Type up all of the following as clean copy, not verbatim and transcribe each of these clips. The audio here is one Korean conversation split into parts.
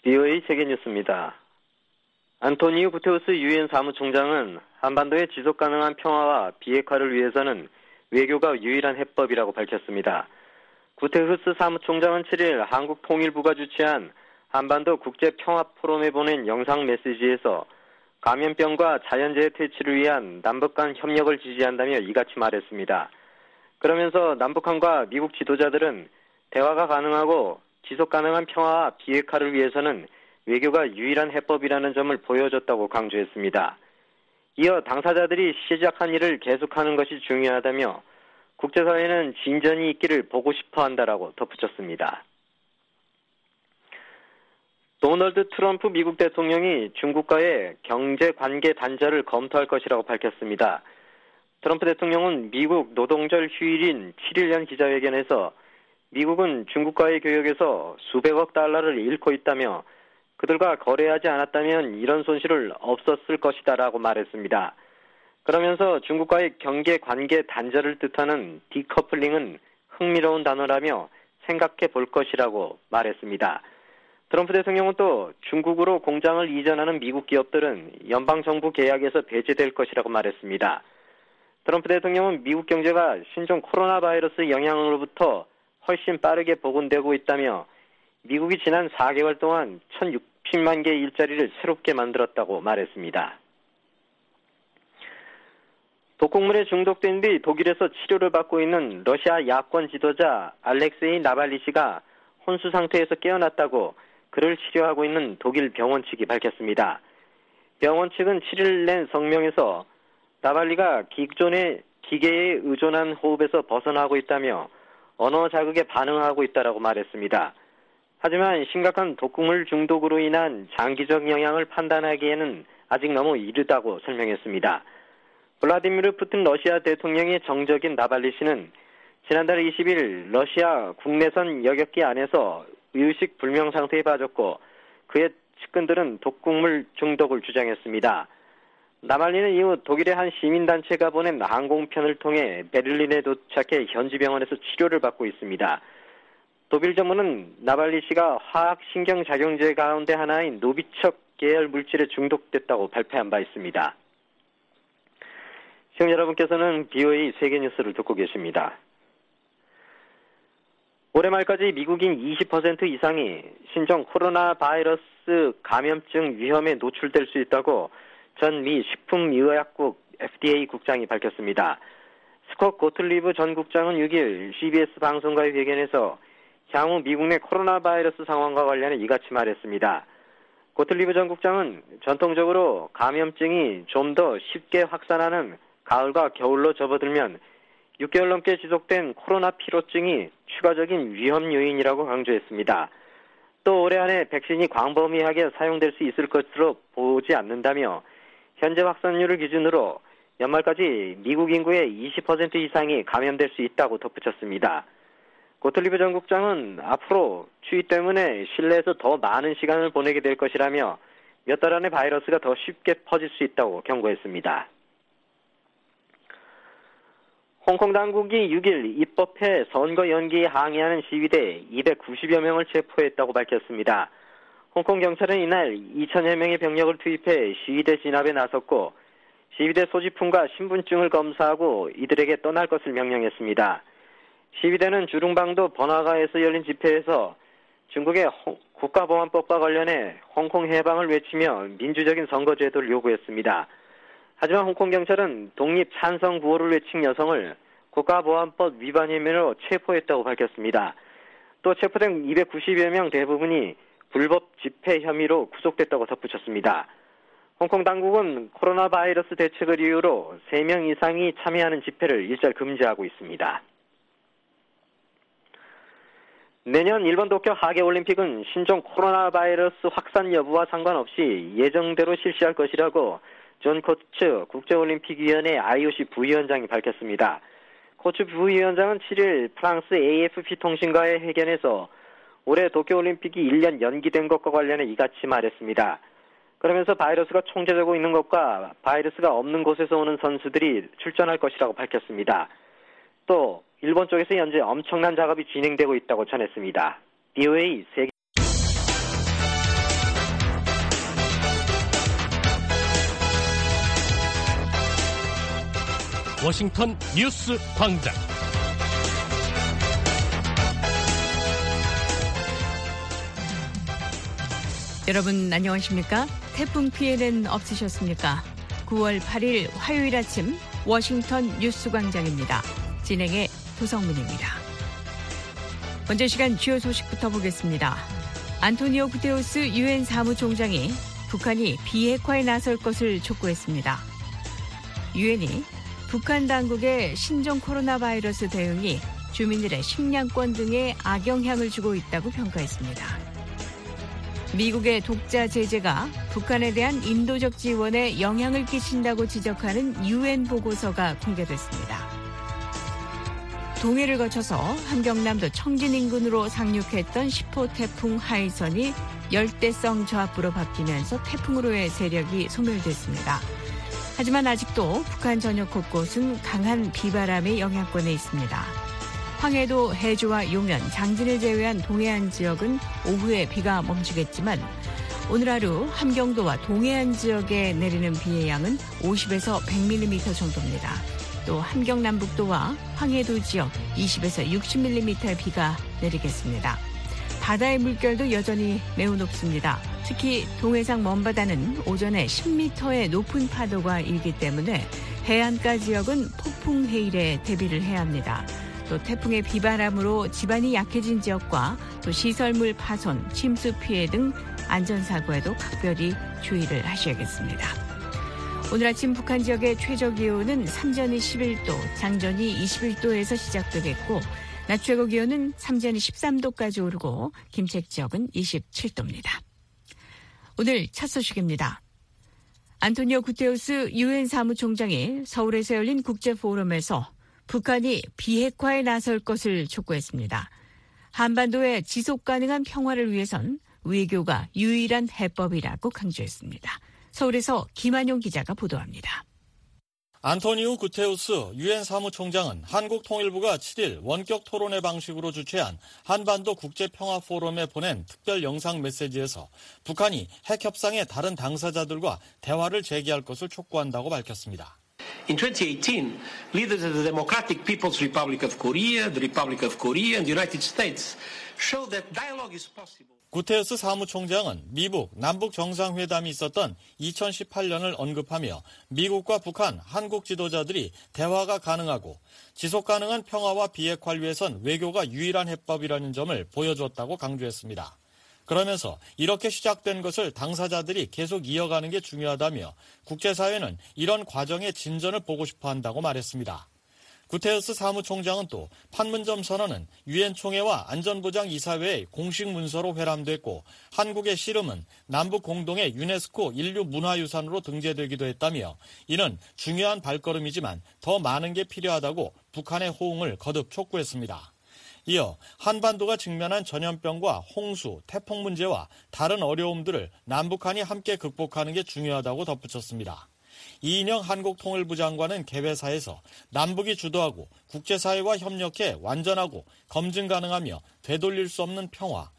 BOA 세계뉴스입니다. 안토니오 구테우스 유엔 사무총장은 한반도의 지속가능한 평화와 비핵화를 위해서는 외교가 유일한 해법이라고 밝혔습니다. 구테우스 사무총장은 7일 한국 통일부가 주최한 한반도 국제평화포럼에 보낸 영상 메시지에서 감염병과 자연재해 퇴치를 위한 남북 간 협력을 지지한다며 이같이 말했습니다. 그러면서 남북한과 미국 지도자들은 대화가 가능하고 지속가능한 평화와 비핵화를 위해서는 외교가 유일한 해법이라는 점을 보여줬다고 강조했습니다. 이어 당사자들이 시작한 일을 계속하는 것이 중요하다며 국제사회는 진전이 있기를 보고 싶어 한다라고 덧붙였습니다. 도널드 트럼프 미국 대통령이 중국과의 경제관계 단절을 검토할 것이라고 밝혔습니다. 트럼프 대통령은 미국 노동절 휴일인 7일 연 기자회견에서 미국은 중국과의 교역에서 수백억 달러를 잃고 있다며 그들과 거래하지 않았다면 이런 손실을 없었을 것이다라고 말했습니다. 그러면서 중국과의 경제관계 단절을 뜻하는 디커플링은 흥미로운 단어라며 생각해 볼 것이라고 말했습니다. 트럼프 대통령은 또 중국으로 공장을 이전하는 미국 기업들은 연방정부 계약에서 배제될 것이라고 말했습니다. 트럼프 대통령은 미국 경제가 신종 코로나 바이러스 영향으로부터 훨씬 빠르게 복원되고 있다며 미국이 지난 4개월 동안 1,060만 개의 일자리를 새롭게 만들었다고 말했습니다. 독극물에 중독된 뒤 독일에서 치료를 받고 있는 러시아 야권 지도자 알렉세이 나발리 씨가 혼수 상태에서 깨어났다고 그를 치료하고 있는 독일 병원 측이 밝혔습니다. 병원 측은 7일 낸 성명에서 나발리가 기계에 의존한 호흡에서 벗어나고 있다며 언어 자극에 반응하고 있다라고 말했습니다. 하지만 심각한 독극물 중독으로 인한 장기적 영향을 판단하기에는 아직 너무 이르다고 설명했습니다. 블라디미르 푸틴 러시아 대통령의 정적인 나발리 씨는 지난달 20일 러시아 국내선 여객기 안에서 의식 불명 상태에 빠졌고 그의 측근들은 독극물 중독을 주장했습니다. 나발리는 이후 독일의 한 시민단체가 보낸 항공편을 통해 베를린에 도착해 현지 병원에서 치료를 받고 있습니다. 독일 정부는 나발리 씨가 화학신경작용제 가운데 하나인 노비척 계열 물질에 중독됐다고 발표한 바 있습니다. 시청자 여러분께서는 BOA 세계뉴스를 듣고 계십니다. 올해 말까지 미국인 20% 이상이 신종 코로나 바이러스 감염증 위험에 노출될 수 있다고 전 미 식품의약국 FDA 국장이 밝혔습니다. 스콧 고틀리브 전 국장은 6일 CBS 방송과의 회견에서 향후 미국 내 코로나 바이러스 상황과 관련해 이같이 말했습니다. 고틀리브 전 국장은 전통적으로 감염증이 좀 더 쉽게 확산하는 가을과 겨울로 접어들면 6개월 넘게 지속된 코로나 피로증이 추가적인 위험 요인이라고 강조했습니다. 또 올해 안에 백신이 광범위하게 사용될 수 있을 것으로 보지 않는다며 현재 확산률을 기준으로 연말까지 미국 인구의 20% 이상이 감염될 수 있다고 덧붙였습니다. 고틀리브 전 국장은 앞으로 추위 때문에 실내에서 더 많은 시간을 보내게 될 것이라며 몇 달 안에 바이러스가 더 쉽게 퍼질 수 있다고 경고했습니다. 홍콩 당국이 6일 입법회 선거 연기에 항의하는 시위대 290여 명을 체포했다고 밝혔습니다. 홍콩 경찰은 이날 2천여 명의 병력을 투입해 시위대 진압에 나섰고 시위대 소지품과 신분증을 검사하고 이들에게 떠날 것을 명령했습니다. 시위대는 주룽방도 번화가에서 열린 집회에서 중국의 국가보안법과 관련해 홍콩 해방을 외치며 민주적인 선거제도를 요구했습니다. 하지만 홍콩 경찰은 독립 찬성 구호를 외친 여성을 국가보안법 위반 혐의로 체포했다고 밝혔습니다. 또 체포된 290여 명 대부분이 불법 집회 혐의로 구속됐다고 덧붙였습니다. 홍콩 당국은 코로나 바이러스 대책을 이유로 3명 이상이 참여하는 집회를 일절 금지하고 있습니다. 내년 일본 도쿄 하계올림픽은 신종 코로나 바이러스 확산 여부와 상관없이 예정대로 실시할 것이라고 존 코츠 국제올림픽위원회 IOC 부위원장이 밝혔습니다. 코츠 부위원장은 7일 프랑스 AFP 통신과의 회견에서 올해 도쿄올림픽이 1년 연기된 것과 관련해 이같이 말했습니다. 그러면서 바이러스가 총재되고 있는 것과 바이러스가 없는 곳에서 오는 선수들이 출전할 것이라고 밝혔습니다. 또 일본 쪽에서 현재 엄청난 작업이 진행되고 있다고 전했습니다. BOA 세계 워싱턴 뉴스 광장. 여러분 안녕하십니까? 태풍 피해는 없으셨습니까? 9월 8일 화요일 아침 워싱턴 뉴스 광장입니다. 진행의 도성문입니다. 먼저 시간 주요 소식부터 보겠습니다. 안토니오 구테우스 유엔 사무총장이 북한이 비핵화에 나설 것을 촉구했습니다. 유엔이 북한 당국의 신종 코로나 바이러스 대응이 주민들의 식량권 등에 악영향을 주고 있다고 평가했습니다. 미국의 독자 제재가 북한에 대한 인도적 지원에 영향을 끼친다고 지적하는 유엔 보고서가 공개됐습니다. 동해를 거쳐서 함경남도 청진 인근으로 상륙했던 10호 태풍 하이선이 열대성 저압부로 바뀌면서 태풍으로의 세력이 소멸됐습니다. 하지만 아직도 북한 전역 곳곳은 강한 비바람의 영향권에 있습니다. 황해도 해주와 용연, 장진을 제외한 동해안 지역은 오후에 비가 멈추겠지만 오늘 하루 함경도와 동해안 지역에 내리는 비의 양은 50에서 100mm 정도입니다. 또 함경남북도와 황해도 지역 20에서 60mm의 비가 내리겠습니다. 바다의 물결도 여전히 매우 높습니다. 특히 동해상 먼바다는 오전에 10m의 높은 파도가 일기 때문에 해안가 지역은 폭풍 해일에 대비를 해야 합니다. 또 태풍의 비바람으로 지반이 약해진 지역과 또 시설물 파손, 침수 피해 등 안전사고에도 각별히 주의를 하셔야겠습니다. 오늘 아침 북한 지역의 최저 기온은 삼전이 11도, 장전이 21도에서 시작되겠고 낮 최고 기온은 삼전이 13도까지 오르고 김책 지역은 27도입니다. 오늘 첫 소식입니다. 안토니오 구테우스 유엔 사무총장이 서울에서 열린 국제포럼에서 북한이 비핵화에 나설 것을 촉구했습니다. 한반도의 지속 가능한 평화를 위해선 외교가 유일한 해법이라고 강조했습니다. 서울에서 김한용 기자가 보도합니다. 안토니오 구테우스 유엔 사무총장은 한국통일부가 7일 원격 토론회 방식으로 주최한 한반도 국제평화포럼에 보낸 특별 영상 메시지에서 북한이 핵 협상의 다른 당사자들과 대화를 재개할 것을 촉구한다고 밝혔습니다. In 2018, leaders of the Democratic People's Republic of Korea, the Republic of Korea, and the United States showed that dialogue is possible. 구테우스 사무총장은 미북 남북 정상회담이 있었던 2018년을 언급하며 미국과 북한, 한국 지도자들이 대화가 가능하고 지속 가능한 평화와 비핵화를 위해선 외교가 유일한 해법이라는 점을 보여주었다고 강조했습니다. 그러면서 이렇게 시작된 것을 당사자들이 계속 이어가는 게 중요하다며 국제사회는 이런 과정의 진전을 보고 싶어 한다고 말했습니다. 구테우스 사무총장은 또 판문점 선언은 유엔 총회와 안전보장이사회의 공식 문서로 회람됐고 한국의 씨름은 남북 공동의 유네스코 인류 문화유산으로 등재되기도 했다며 이는 중요한 발걸음이지만 더 많은 게 필요하다고 북한의 호응을 거듭 촉구했습니다. 이어 한반도가 직면한 전염병과 홍수, 태풍 문제와 다른 어려움들을 남북한이 함께 극복하는 게 중요하다고 덧붙였습니다. 이인영 한국통일부 장관은 개회사에서 남북이 주도하고 국제사회와 협력해 완전하고 검증 가능하며 되돌릴 수 없는 평화,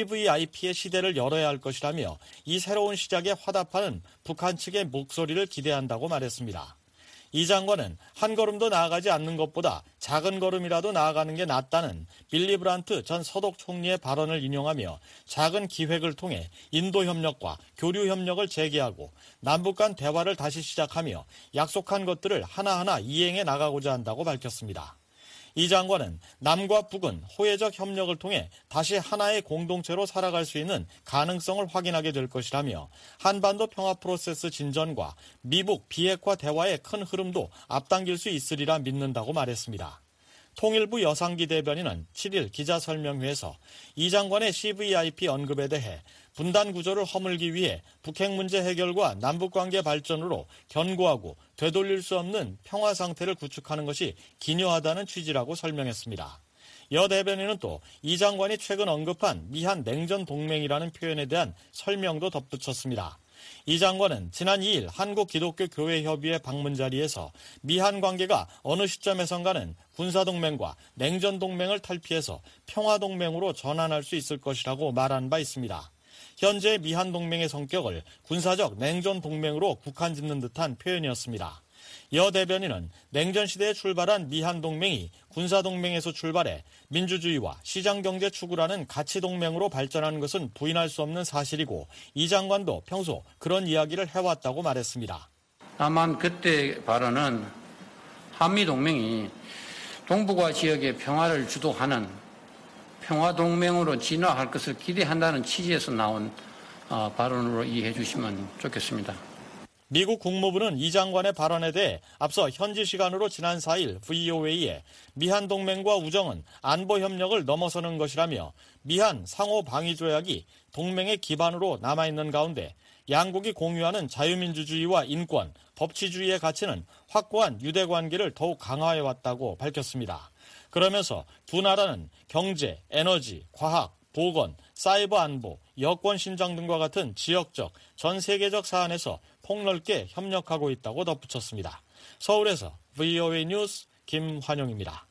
CVIP의 시대를 열어야 할 것이라며 이 새로운 시작에 화답하는 북한 측의 목소리를 기대한다고 말했습니다. 이 장관은 한 걸음도 나아가지 않는 것보다 작은 걸음이라도 나아가는 게 낫다는 빌리 브란트 전 서독 총리의 발언을 인용하며 작은 기획을 통해 인도 협력과 교류 협력을 재개하고 남북 간 대화를 다시 시작하며 약속한 것들을 하나하나 이행해 나가고자 한다고 밝혔습니다. 이 장관은 남과 북은 호혜적 협력을 통해 다시 하나의 공동체로 살아갈 수 있는 가능성을 확인하게 될 것이라며 한반도 평화 프로세스 진전과 미북 비핵화 대화의 큰 흐름도 앞당길 수 있으리라 믿는다고 말했습니다. 통일부 여상기 대변인은 7일 기자설명회에서 이 장관의 CVIP 언급에 대해 분단 구조를 허물기 위해 북핵 문제 해결과 남북관계 발전으로 견고하고 되돌릴 수 없는 평화 상태를 구축하는 것이 기묘하다는 취지라고 설명했습니다. 여 대변인은 또 이 장관이 최근 언급한 미한 냉전 동맹이라는 표현에 대한 설명도 덧붙였습니다. 이 장관은 지난 2일 한국기독교교회협의회 방문 자리에서 미한 관계가 어느 시점에선가는 군사동맹과 냉전동맹을 탈피해서 평화동맹으로 전환할 수 있을 것이라고 말한 바 있습니다. 현재 미한 동맹의 성격을 군사적 냉전 동맹으로 국한짓는 듯한 표현이었습니다. 여 대변인은 냉전시대에 출발한 미한동맹이 군사동맹에서 출발해 민주주의와 시장경제 추구라는 가치동맹으로 발전하는 것은 부인할 수 없는 사실이고 이 장관도 평소 그런 이야기를 해왔다고 말했습니다. 다만 그때 발언은 한미동맹이 동북아 지역의 평화를 주도하는 평화동맹으로 진화할 것을 기대한다는 취지에서 나온 발언으로 이해해 주시면 좋겠습니다. 미국 국무부는 이 장관의 발언에 대해 앞서 현지 시간으로 지난 4일 VOA에 미한 동맹과 우정은 안보 협력을 넘어서는 것이라며 미한 상호 방위 조약이 동맹의 기반으로 남아있는 가운데 양국이 공유하는 자유민주주의와 인권, 법치주의의 가치는 확고한 유대관계를 더욱 강화해왔다고 밝혔습니다. 그러면서 두 나라는 경제, 에너지, 과학, 보건, 사이버 안보, 여권 신장 등과 같은 지역적, 전 세계적 사안에서 폭넓게 협력하고 있다고 덧붙였습니다. 서울에서 VOA 뉴스 김환용입니다.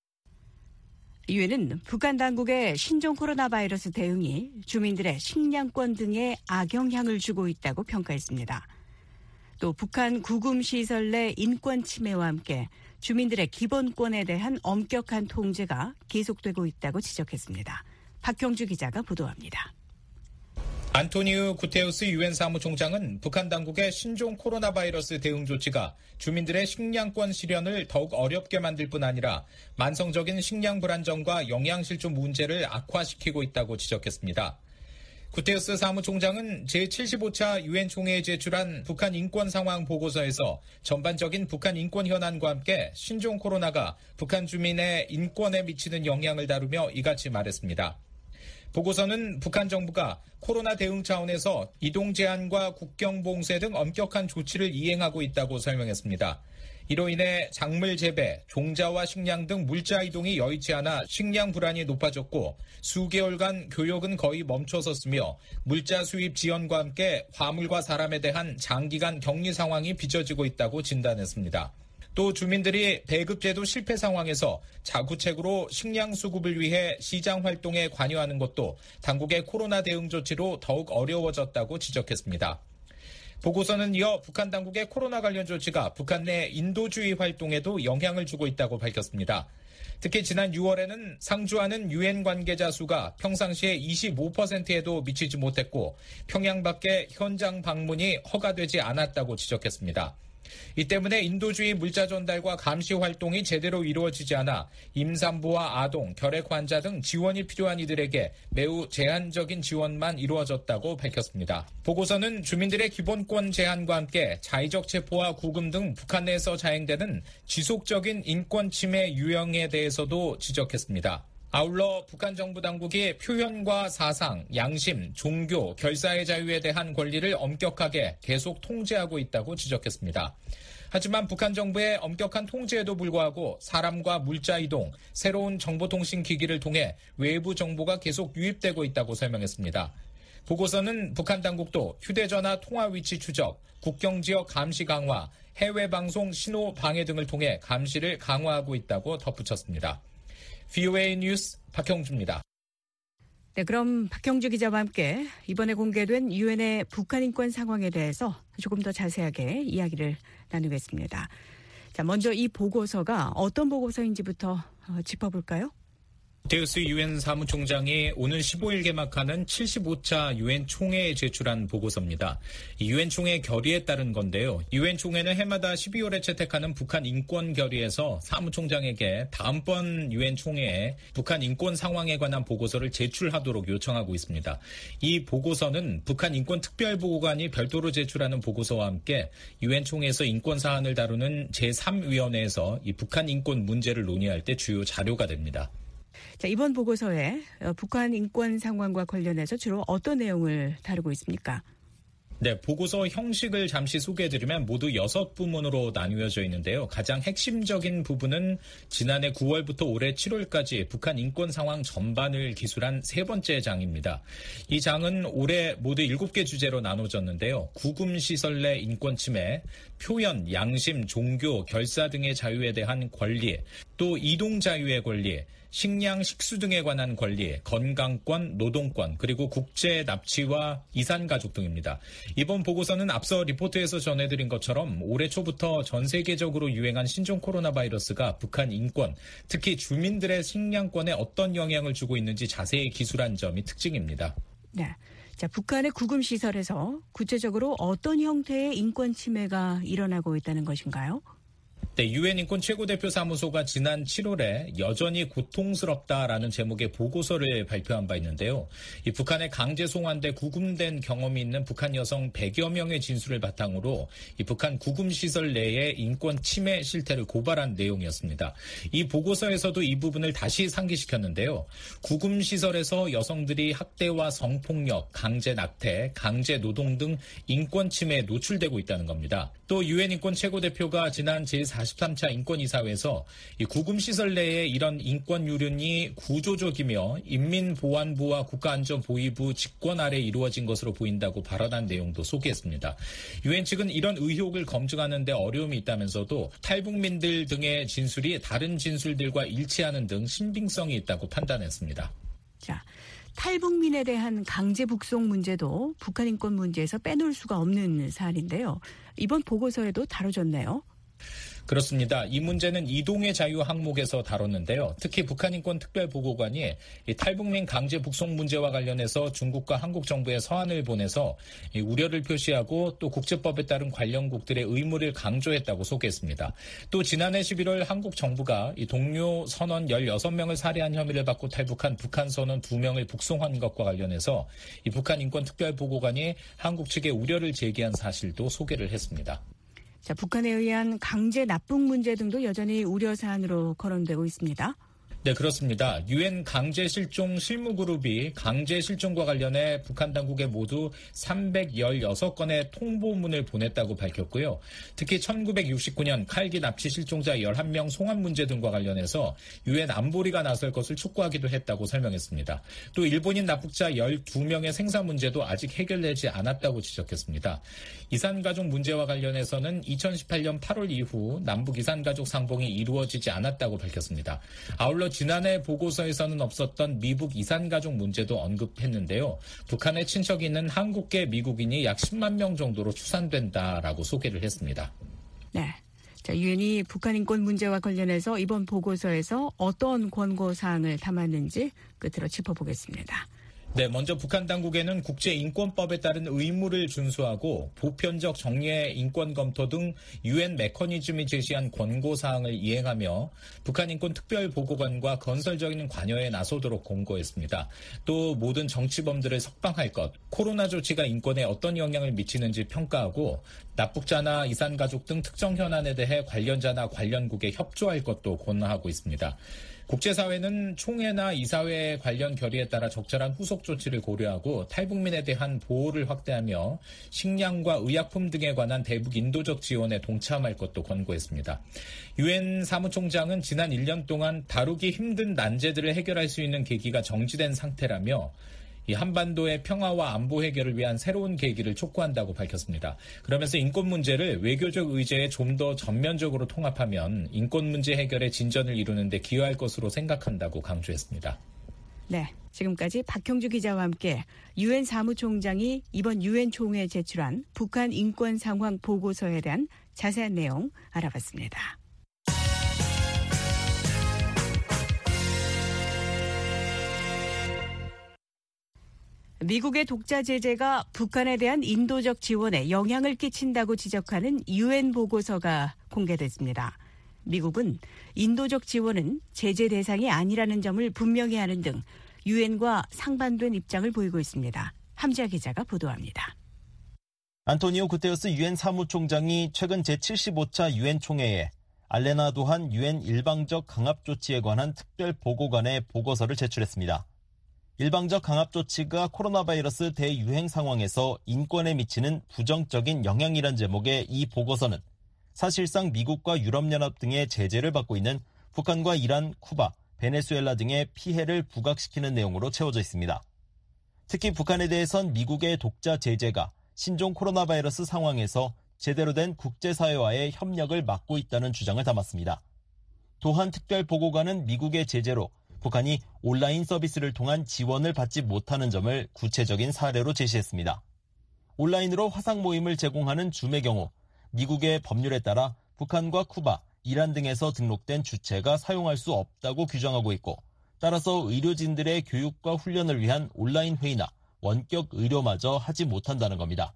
유엔은 북한 당국의 신종 코로나 바이러스 대응이 주민들의 식량권 등에 악영향을 주고 있다고 평가했습니다. 또 북한 구금시설 내 인권 침해와 함께 주민들의 기본권에 대한 엄격한 통제가 계속되고 있다고 지적했습니다. 박형주 기자가 보도합니다. 안토니우 구테우스 유엔 사무총장은 북한 당국의 신종 코로나 바이러스 대응 조치가 주민들의 식량권 실현을 더욱 어렵게 만들 뿐 아니라 만성적인 식량 불안정과 영양실조 문제를 악화시키고 있다고 지적했습니다. 구테우스 사무총장은 제75차 유엔 총회에 제출한 북한 인권 상황 보고서에서 전반적인 북한 인권 현안과 함께 신종 코로나가 북한 주민의 인권에 미치는 영향을 다루며 이같이 말했습니다. 보고서는 북한 정부가 코로나 대응 차원에서 이동 제한과 국경 봉쇄 등 엄격한 조치를 이행하고 있다고 설명했습니다. 이로 인해 작물 재배, 종자와 식량 등 물자 이동이 여의치 않아 식량 불안이 높아졌고 수개월간 교역은 거의 멈춰섰으며 물자 수입 지연과 함께 화물과 사람에 대한 장기간 격리 상황이 빚어지고 있다고 진단했습니다. 또 주민들이 배급제도 실패 상황에서 자구책으로 식량 수급을 위해 시장 활동에 관여하는 것도 당국의 코로나 대응 조치로 더욱 어려워졌다고 지적했습니다. 보고서는 이어 북한 당국의 코로나 관련 조치가 북한 내 인도주의 활동에도 영향을 주고 있다고 밝혔습니다. 특히 지난 6월에는 상주하는 유엔 관계자 수가 평상시의 25%에도 미치지 못했고 평양 밖에 현장 방문이 허가되지 않았다고 지적했습니다. 이 때문에 인도주의 물자 전달과 감시 활동이 제대로 이루어지지 않아 임산부와 아동, 결핵 환자 등 지원이 필요한 이들에게 매우 제한적인 지원만 이루어졌다고 밝혔습니다. 보고서는 주민들의 기본권 제한과 함께 자의적 체포와 구금 등 북한 내에서 자행되는 지속적인 인권 침해 유형에 대해서도 지적했습니다. 아울러 북한 정부 당국이 표현과 사상, 양심, 종교, 결사의 자유에 대한 권리를 엄격하게 계속 통제하고 있다고 지적했습니다. 하지만 북한 정부의 엄격한 통제에도 불구하고 사람과 물자 이동, 새로운 정보통신 기기를 통해 외부 정보가 계속 유입되고 있다고 설명했습니다. 보고서는 북한 당국도 휴대전화 통화 위치 추적, 국경지역 감시 강화, 해외방송 신호 방해 등을 통해 감시를 강화하고 있다고 덧붙였습니다. VOA 뉴스 박형주입니다. 네, 그럼 박형주 기자와 함께 이번에 공개된 유엔의 북한 인권 상황에 대해서 조금 더 자세하게 이야기를 나누겠습니다. 자, 먼저 이 보고서가 어떤 보고서인지부터 짚어볼까요? 구테우스 유엔 사무총장이 오늘 15일 개막하는 75차 유엔 총회에 제출한 보고서입니다. 유엔 총회 결의에 따른 건데요. 유엔 총회는 해마다 12월에 채택하는 북한 인권 결의에서 사무총장에게 다음번 유엔 총회에 북한 인권 상황에 관한 보고서를 제출하도록 요청하고 있습니다. 이 보고서는 북한 인권 특별보고관이 별도로 제출하는 보고서와 함께 유엔 총회에서 인권 사안을 다루는 제3위원회에서 이 북한 인권 문제를 논의할 때 주요 자료가 됩니다. 자, 이번 보고서에 북한 인권 상황과 관련해서 주로 어떤 내용을 다루고 있습니까? 네, 보고서 형식을 잠시 소개해드리면 모두 6부문으로 나뉘어져 있는데요. 가장 핵심적인 부분은 지난해 9월부터 올해 7월까지 북한 인권 상황 전반을 기술한 세 번째 장입니다. 이 장은 올해 모두 7개 주제로 나눠졌는데요. 구금시설 내 인권 침해, 표현, 양심, 종교, 결사 등의 자유에 대한 권리, 또 이동 자유의 권리, 식량, 식수 등에 관한 권리, 건강권, 노동권, 그리고 국제 납치와 이산가족 등입니다. 이번 보고서는 앞서 리포트에서 전해드린 것처럼 올해 초부터 전 세계적으로 유행한 신종 코로나 바이러스가 북한 인권, 특히 주민들의 식량권에 어떤 영향을 주고 있는지 자세히 기술한 점이 특징입니다. 네. 자, 북한의 구금시설에서 구체적으로 어떤 형태의 인권 침해가 일어나고 있다는 것인가요? 네, 유엔 인권 최고대표 사무소가 지난 7월에 여전히 고통스럽다라는 제목의 보고서를 발표한 바 있는데요. 이 북한의 강제 송환돼 구금된 경험이 있는 북한 여성 100여 명의 진술을 바탕으로 이 북한 구금시설 내의 인권 침해 실태를 고발한 내용이었습니다. 이 보고서에서도 이 부분을 다시 상기시켰는데요. 구금시설에서 여성들이 학대와 성폭력, 강제 낙태, 강제 노동 등 인권 침해에 노출되고 있다는 겁니다. 또 유엔 인권 최고대표가 지난 제43차 인권이사회에서 이 구금시설 내의 이런 인권 유린이 구조적이며 인민보안부와 국가안전보위부 직권 아래 이루어진 것으로 보인다고 발언한 내용도 소개했습니다. 유엔 측은 이런 의혹을 검증하는 데 어려움이 있다면서도 탈북민들 등의 진술이 다른 진술들과 일치하는 등 신빙성이 있다고 판단했습니다. 자, 탈북민에 대한 강제 북송 문제도 북한 인권 문제에서 빼놓을 수가 없는 사안인데요. 이번 보고서에도 다뤄졌네요. 그렇습니다. 이 문제는 이동의 자유 항목에서 다뤘는데요. 특히 북한인권특별보고관이 이 탈북민 강제 북송 문제와 관련해서 중국과 한국 정부에 서한을 보내서 이 우려를 표시하고 또 국제법에 따른 관련국들의 의무를 강조했다고 소개했습니다. 또 지난해 11월 한국 정부가 이 동료 선원 16명을 살해한 혐의를 받고 탈북한 북한 선원 2명을 북송한 것과 관련해서 이 북한인권특별보고관이 한국 측에 우려를 제기한 사실도 소개를 했습니다. 자, 북한에 의한 강제 납북 문제 등도 여전히 우려 사안으로 거론되고 있습니다. 네, 그렇습니다. 유엔 강제 실종 실무그룹이 강제 실종과 관련해 북한 당국에 모두 316건의 통보문을 보냈다고 밝혔고요. 특히 1969년 칼기 납치 실종자 11명 송환 문제 등과 관련해서 유엔 안보리가 나설 것을 촉구하기도 했다고 설명했습니다. 또 일본인 납북자 12명의 생사 문제도 아직 해결되지 않았다고 지적했습니다. 이산가족 문제와 관련해서는 2018년 8월 이후 남북 이산가족 상봉이 이루어지지 않았다고 밝혔습니다. 아울러 지난해 보고서에서는 없었던 미북 이산가족 문제도 언급했는데요. 북한에 친척이 있는 한국계 미국인이 약 10만 명 정도로 추산된다라고 소개를 했습니다. 네. 자, 유엔이 북한 인권 문제와 관련해서 이번 보고서에서 어떤 권고사항을 담았는지 끝으로 짚어보겠습니다. 네, 먼저 북한 당국에는 국제인권법에 따른 의무를 준수하고 보편적 정례 인권 검토 등 유엔 메커니즘이 제시한 권고사항을 이행하며 북한인권특별보고관과 건설적인 관여에 나서도록 권고했습니다. 또 모든 정치범들을 석방할 것, 코로나 조치가 인권에 어떤 영향을 미치는지 평가하고 납북자나 이산가족 등 특정 현안에 대해 관련자나 관련국에 협조할 것도 권하고 있습니다. 국제사회는 총회나 이사회 관련 결의에 따라 적절한 후속 조치를 고려하고 탈북민에 대한 보호를 확대하며 식량과 의약품 등에 관한 대북 인도적 지원에 동참할 것도 권고했습니다. 유엔 사무총장은 지난 1년 동안 다루기 힘든 난제들을 해결할 수 있는 계기가 정지된 상태라며 이 한반도의 평화와 안보 해결을 위한 새로운 계기를 촉구한다고 밝혔습니다. 그러면서 인권 문제를 외교적 의제에 좀 더 전면적으로 통합하면 인권 문제 해결에 진전을 이루는 데 기여할 것으로 생각한다고 강조했습니다. 네, 지금까지 박형주 기자와 함께 유엔 사무총장이 이번 유엔 총회에 제출한 북한 인권 상황 보고서에 대한 자세한 내용 알아봤습니다. 미국의 독자 제재가 북한에 대한 인도적 지원에 영향을 끼친다고 지적하는 유엔 보고서가 공개됐습니다. 미국은 인도적 지원은 제재 대상이 아니라는 점을 분명히 하는 등 유엔과 상반된 입장을 보이고 있습니다. 함지아 기자가 보도합니다. 안토니오 구테우스 유엔 사무총장이 최근 제75차 유엔 총회에 알레나 도한 유엔 일방적 강압 조치에 관한 특별 보고관의 보고서를 제출했습니다. 일방적 강압 조치가 코로나 바이러스 대유행 상황에서 인권에 미치는 부정적인 영향이란 제목의 이 보고서는 사실상 미국과 유럽연합 등의 제재를 받고 있는 북한과 이란, 쿠바, 베네수엘라 등의 피해를 부각시키는 내용으로 채워져 있습니다. 특히 북한에 대해선 미국의 독자 제재가 신종 코로나 바이러스 상황에서 제대로 된 국제사회와의 협력을 막고 있다는 주장을 담았습니다. 도한 특별보고관은 미국의 제재로 북한이 온라인 서비스를 통한 지원을 받지 못하는 점을 구체적인 사례로 제시했습니다. 온라인으로 화상 모임을 제공하는 줌의 경우 미국의 법률에 따라 북한과 쿠바, 이란 등에서 등록된 주체가 사용할 수 없다고 규정하고 있고 따라서 의료진들의 교육과 훈련을 위한 온라인 회의나 원격 의료마저 하지 못한다는 겁니다.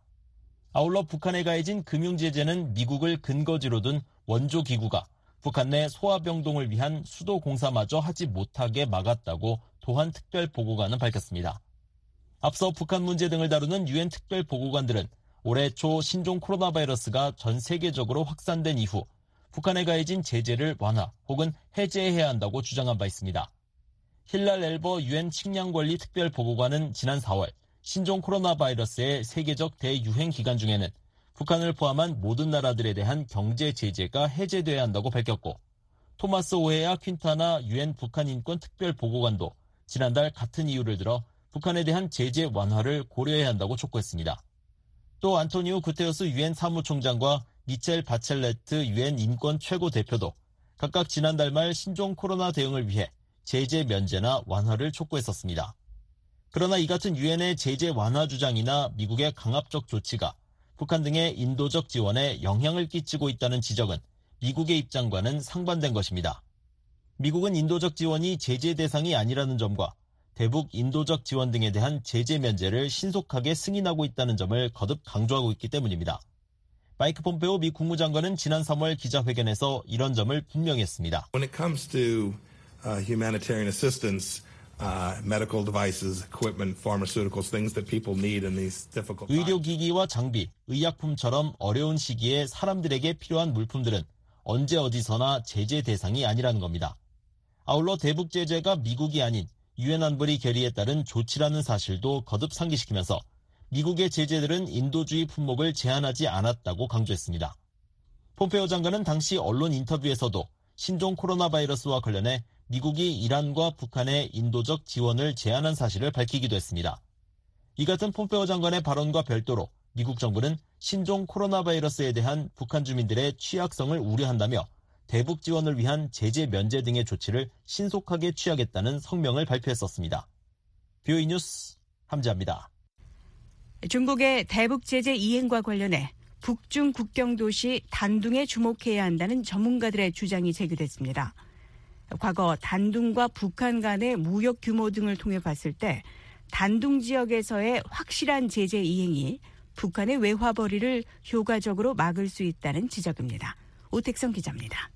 아울러 북한에 가해진 금융제재는 미국을 근거지로 둔 원조기구가 북한 내 소아병동을 위한 수도 공사마저 하지 못하게 막았다고 도한 특별보고관은 밝혔습니다. 앞서 북한 문제 등을 다루는 유엔 특별보고관들은 올해 초 신종 코로나 바이러스가 전 세계적으로 확산된 이후 북한에 가해진 제재를 완화 혹은 해제해야 한다고 주장한 바 있습니다. 힐랄 엘버 유엔 식량관리 특별보고관은 지난 4월 신종 코로나 바이러스의 세계적 대유행 기간 중에는 북한을 포함한 모든 나라들에 대한 경제 제재가 해제돼야 한다고 밝혔고 토마스 오헤야 퀸타나 유엔 북한 인권 특별보고관도 지난달 같은 이유를 들어 북한에 대한 제재 완화를 고려해야 한다고 촉구했습니다. 또 안토니오 구테우스 유엔 사무총장과 미첼 바첼레트 유엔 인권 최고 대표도 각각 지난달 말 신종 코로나 대응을 위해 제재 면제나 완화를 촉구했었습니다. 그러나 이 같은 유엔의 제재 완화 주장이나 미국의 강압적 조치가 북한 등의 인도적 지원에 영향을 끼치고 있다는 지적은 미국의 입장과는 상반된 것입니다. 미국은 인도적 지원이 제재 대상이 아니라는 점과 대북 인도적 지원 등에 대한 제재 면제를 신속하게 승인하고 있다는 점을 거듭 강조하고 있기 때문입니다. 마이크 폼페오 미 국무장관은 지난 3월 기자회견에서 이런 점을 분명히 했습니다. When it comes to humanitarian assistance, medical devices, equipment, pharmaceuticals, things that people need in these difficult times. 의료기기와 장비, 의약품처럼 어려운 시기에 사람들에게 필요한 물품들은 언제 어디서나 제재 대상이 아니라는 겁니다. 아울러 대북 제재가 미국이 아닌 유엔 안보리 결의에 따른 조치라는 사실도 거듭 상기시키면서 미국의 제재들은 인도주의 품목을 제한하지 않았다고 강조했습니다. 폼페오 장관은 당시 언론 인터뷰에서도 신종 코로나 바이러스와 관련해 미국이 이란과 북한의 인도적 지원을 제한한 사실을 밝히기도 했습니다. 이 같은 폼페오 장관의 발언과 별도로 미국 정부는 신종 코로나 바이러스에 대한 북한 주민들의 취약성을 우려한다며 대북 지원을 위한 제재 면제 등의 조치를 신속하게 취하겠다는 성명을 발표했었습니다. 뷰이 뉴스 함지아입니다. 중국의 대북 제재 이행과 관련해 북중 국경 도시 단둥에 주목해야 한다는 전문가들의 주장이 제기됐습니다. 과거 단둥과 북한 간의 무역 규모 등을 통해 봤을 때 단둥 지역에서의 확실한 제재 이행이 북한의 외화벌이를 효과적으로 막을 수 있다는 지적입니다. 오택성 기자입니다.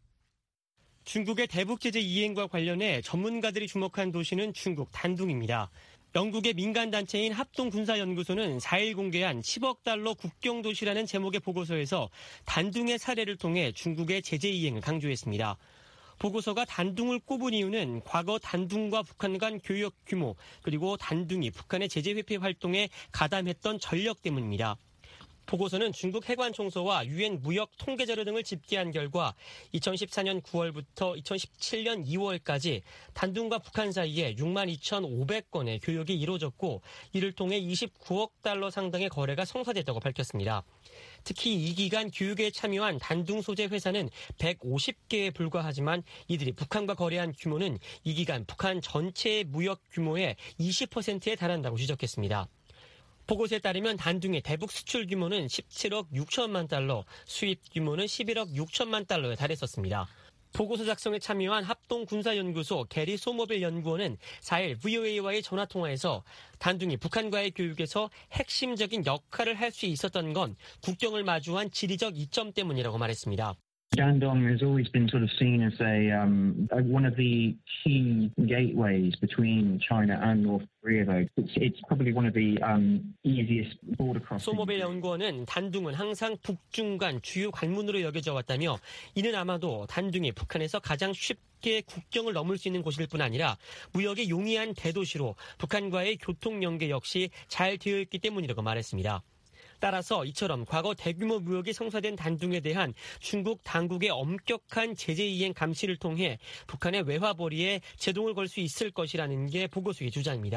중국의 대북 제재 이행과 관련해 전문가들이 주목한 도시는 중국 단둥입니다. 영국의 민간단체인 합동군사연구소는 4일 공개한 10억 달러 국경도시라는 제목의 보고서에서 단둥의 사례를 통해 중국의 제재 이행을 강조했습니다. 보고서가 단둥을 꼽은 이유는 과거 단둥과 북한 간 교역 규모 그리고 단둥이 북한의 제재 회피 활동에 가담했던 전력 때문입니다. 보고서는 중국 해관총서와 유엔 무역 통계자료 등을 집계한 결과 2014년 9월부터 2017년 2월까지 단둥과 북한 사이에 62,500건의 교역이 이루어졌고 이를 통해 29억 달러 상당의 거래가 성사됐다고 밝혔습니다. 특히 이 기간 교육에 참여한 단둥 소재 회사는 150개에 불과하지만 이들이 북한과 거래한 규모는 이 기간 북한 전체의 무역 규모의 20%에 달한다고 지적했습니다. 보고서에 따르면 단둥의 대북 수출 규모는 17억 6천만 달러, 수입 규모는 11억 6천만 달러에 달했었습니다. 보고서 작성에 참여한 합동군사연구소 게리 소모빌 연구원은 4일 VOA와의 전화통화에서 단둥이 북한과의 교육에서 핵심적인 역할을 할 수 있었던 건 국경을 마주한 지리적 이점 때문이라고 말했습니다. Dandong has always been sort of seen as one of the key gateways between China and North Korea, though. It's probably one of the easiest border crossings. 소모빌 연구원은 단둥은 항상 북중 간 주요 관문으로 여겨져 왔다며 이는 아마도 단둥이 북한에서 가장 쉽게 국경을 넘을 수 있는 곳일 뿐 아니라 무역에 용이한 대도시로 북한과의 교통 연계 역시 잘 되어 있기 때문이라고 말했습니다. 따라서 이처럼 과거 대규모 무역이 성사된 단둥에 대한 중국 당국의 엄격한 제재 이행 감시를 통해 북한의 외화벌이에 제동을 걸 수 있을 것이라는 게 보고서의 주장입니다.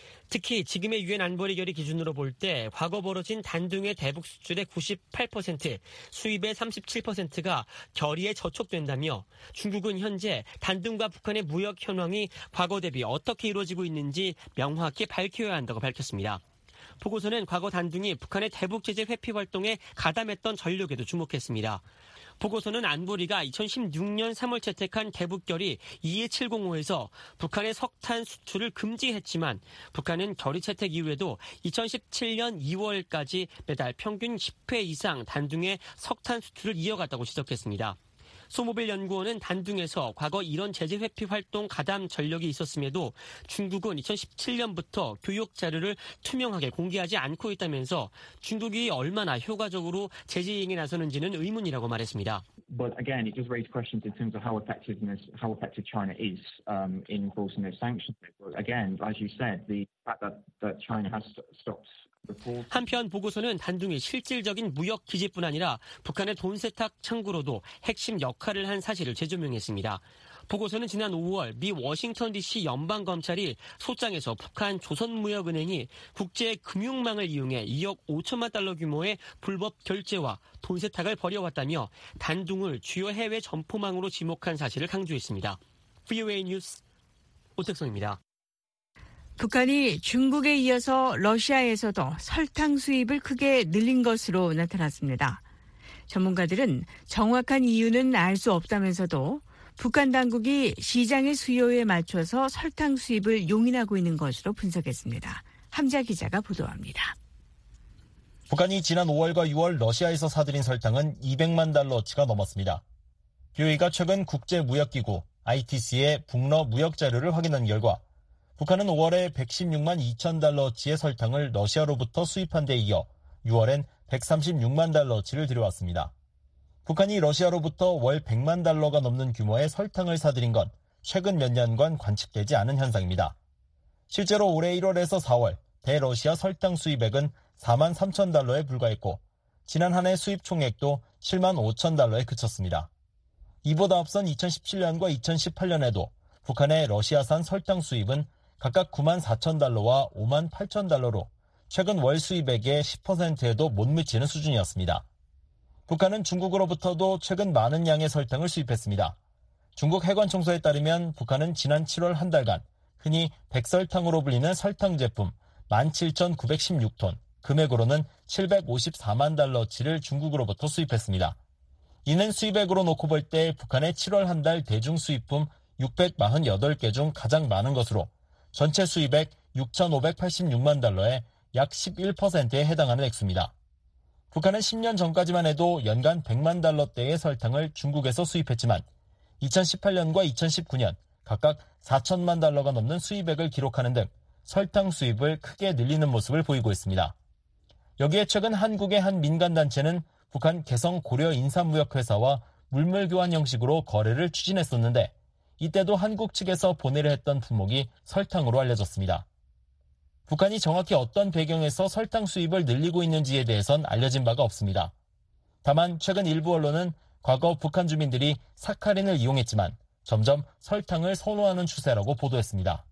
특히 지금의 유엔 안보리 결의 기준으로 볼 때 과거 벌어진 단둥의 대북 수출의 98%, 수입의 37%가 결의에 저촉된다며 중국은 현재 단둥과 북한의 무역 현황이 과거 대비 어떻게 이루어지고 있는지 명확히 밝혀야 한다고 밝혔습니다. 보고서는 과거 단둥이 북한의 대북 제재 회피 활동에 가담했던 전력에도 주목했습니다. 보고서는 안보리가 2016년 3월 채택한 대북결의 21705에서 북한의 석탄 수출을 금지했지만 북한은 결의 채택 이후에도 2017년 2월까지 매달 평균 10회 이상 단둥의 석탄 수출을 이어갔다고 지적했습니다. 소모빌 연구원은 단둥에서 과거 이런 제재 회피 활동 가담 전력이 있었음에도 중국은 2017년부터 교육 자료를 투명하게 공개하지 않고 있다면서 중국이 얼마나 효과적으로 제재 이행에 나서는지는 의문이라고 말했습니다. But again, it does raise questions in terms of how effective China is in enforcing those sanctions. But again, as you said, the fact that China has stopped. 한편 보고서는 단둥이 실질적인 무역 기지뿐 아니라 북한의 돈 세탁 창구로도 핵심 역할을 한 사실을 재조명했습니다. 보고서는 지난 5월 미 워싱턴 DC 연방검찰이 소장에서 북한 조선무역은행이 국제 금융망을 이용해 2억 5천만 달러 규모의 불법 결제와 돈 세탁을 벌여왔다며 단둥을 주요 해외 점포망으로 지목한 사실을 강조했습니다. VOA 뉴스 오택성입니다. 북한이 중국에 이어서 러시아에서도 설탕 수입을 크게 늘린 것으로 나타났습니다. 전문가들은 정확한 이유는 알 수 없다면서도 북한 당국이 시장의 수요에 맞춰서 설탕 수입을 용인하고 있는 것으로 분석했습니다. 함자 기자가 보도합니다. 북한이 지난 5월과 6월 러시아에서 사들인 설탕은 200만 달러어치가 넘었습니다. BOA가 최근 국제무역기구 ITC의 북러 무역 자료를 확인한 결과 북한은 5월에 116만 2천 달러어치의 설탕을 러시아로부터 수입한 데 이어 6월엔 136만 달러어치를 들여왔습니다. 북한이 러시아로부터 월 100만 달러가 넘는 규모의 설탕을 사들인 건 최근 몇 년간 관측되지 않은 현상입니다. 실제로 올해 1월에서 4월 대러시아 설탕 수입액은 4만 3천 달러에 불과했고 지난 한 해 수입 총액도 7만 5천 달러에 그쳤습니다. 이보다 앞선 2017년과 2018년에도 북한의 러시아산 설탕 수입은 각각 9만 4천 달러와 5만 8천 달러로 최근 월 수입액의 10%에도 못 미치는 수준이었습니다. 북한은 중국으로부터도 최근 많은 양의 설탕을 수입했습니다. 중국 해관총소에 따르면 북한은 지난 7월 한 달간 흔히 백설탕으로 불리는 설탕 제품 17,916톤, 금액으로는 754만 달러어치를 중국으로부터 수입했습니다. 이는 수입액으로 놓고 볼 때 북한의 7월 한 달 대중 수입품 648개 중 가장 많은 것으로 전체 수입액 6,586만 달러에 약 11%에 해당하는 액수입니다. 북한은 10년 전까지만 해도 연간 100만 달러대의 설탕을 중국에서 수입했지만 2018년과 2019년 각각 4천만 달러가 넘는 수입액을 기록하는 등 설탕 수입을 크게 늘리는 모습을 보이고 있습니다. 여기에 최근 한국의 한 민간단체는 북한 개성 고려인삼무역회사와 물물교환 형식으로 거래를 추진했었는데 이때도 한국 측에서 보내려 했던 품목이 설탕으로 알려졌습니다. 북한이 정확히 어떤 배경에서 설탕 수입을 늘리고 있는지에 대해선 알려진 바가 없습니다. 다만 최근 일부 언론은 과거 북한 주민들이 사카린을 이용했지만 점점 설탕을 선호하는 추세라고 보도했습니다.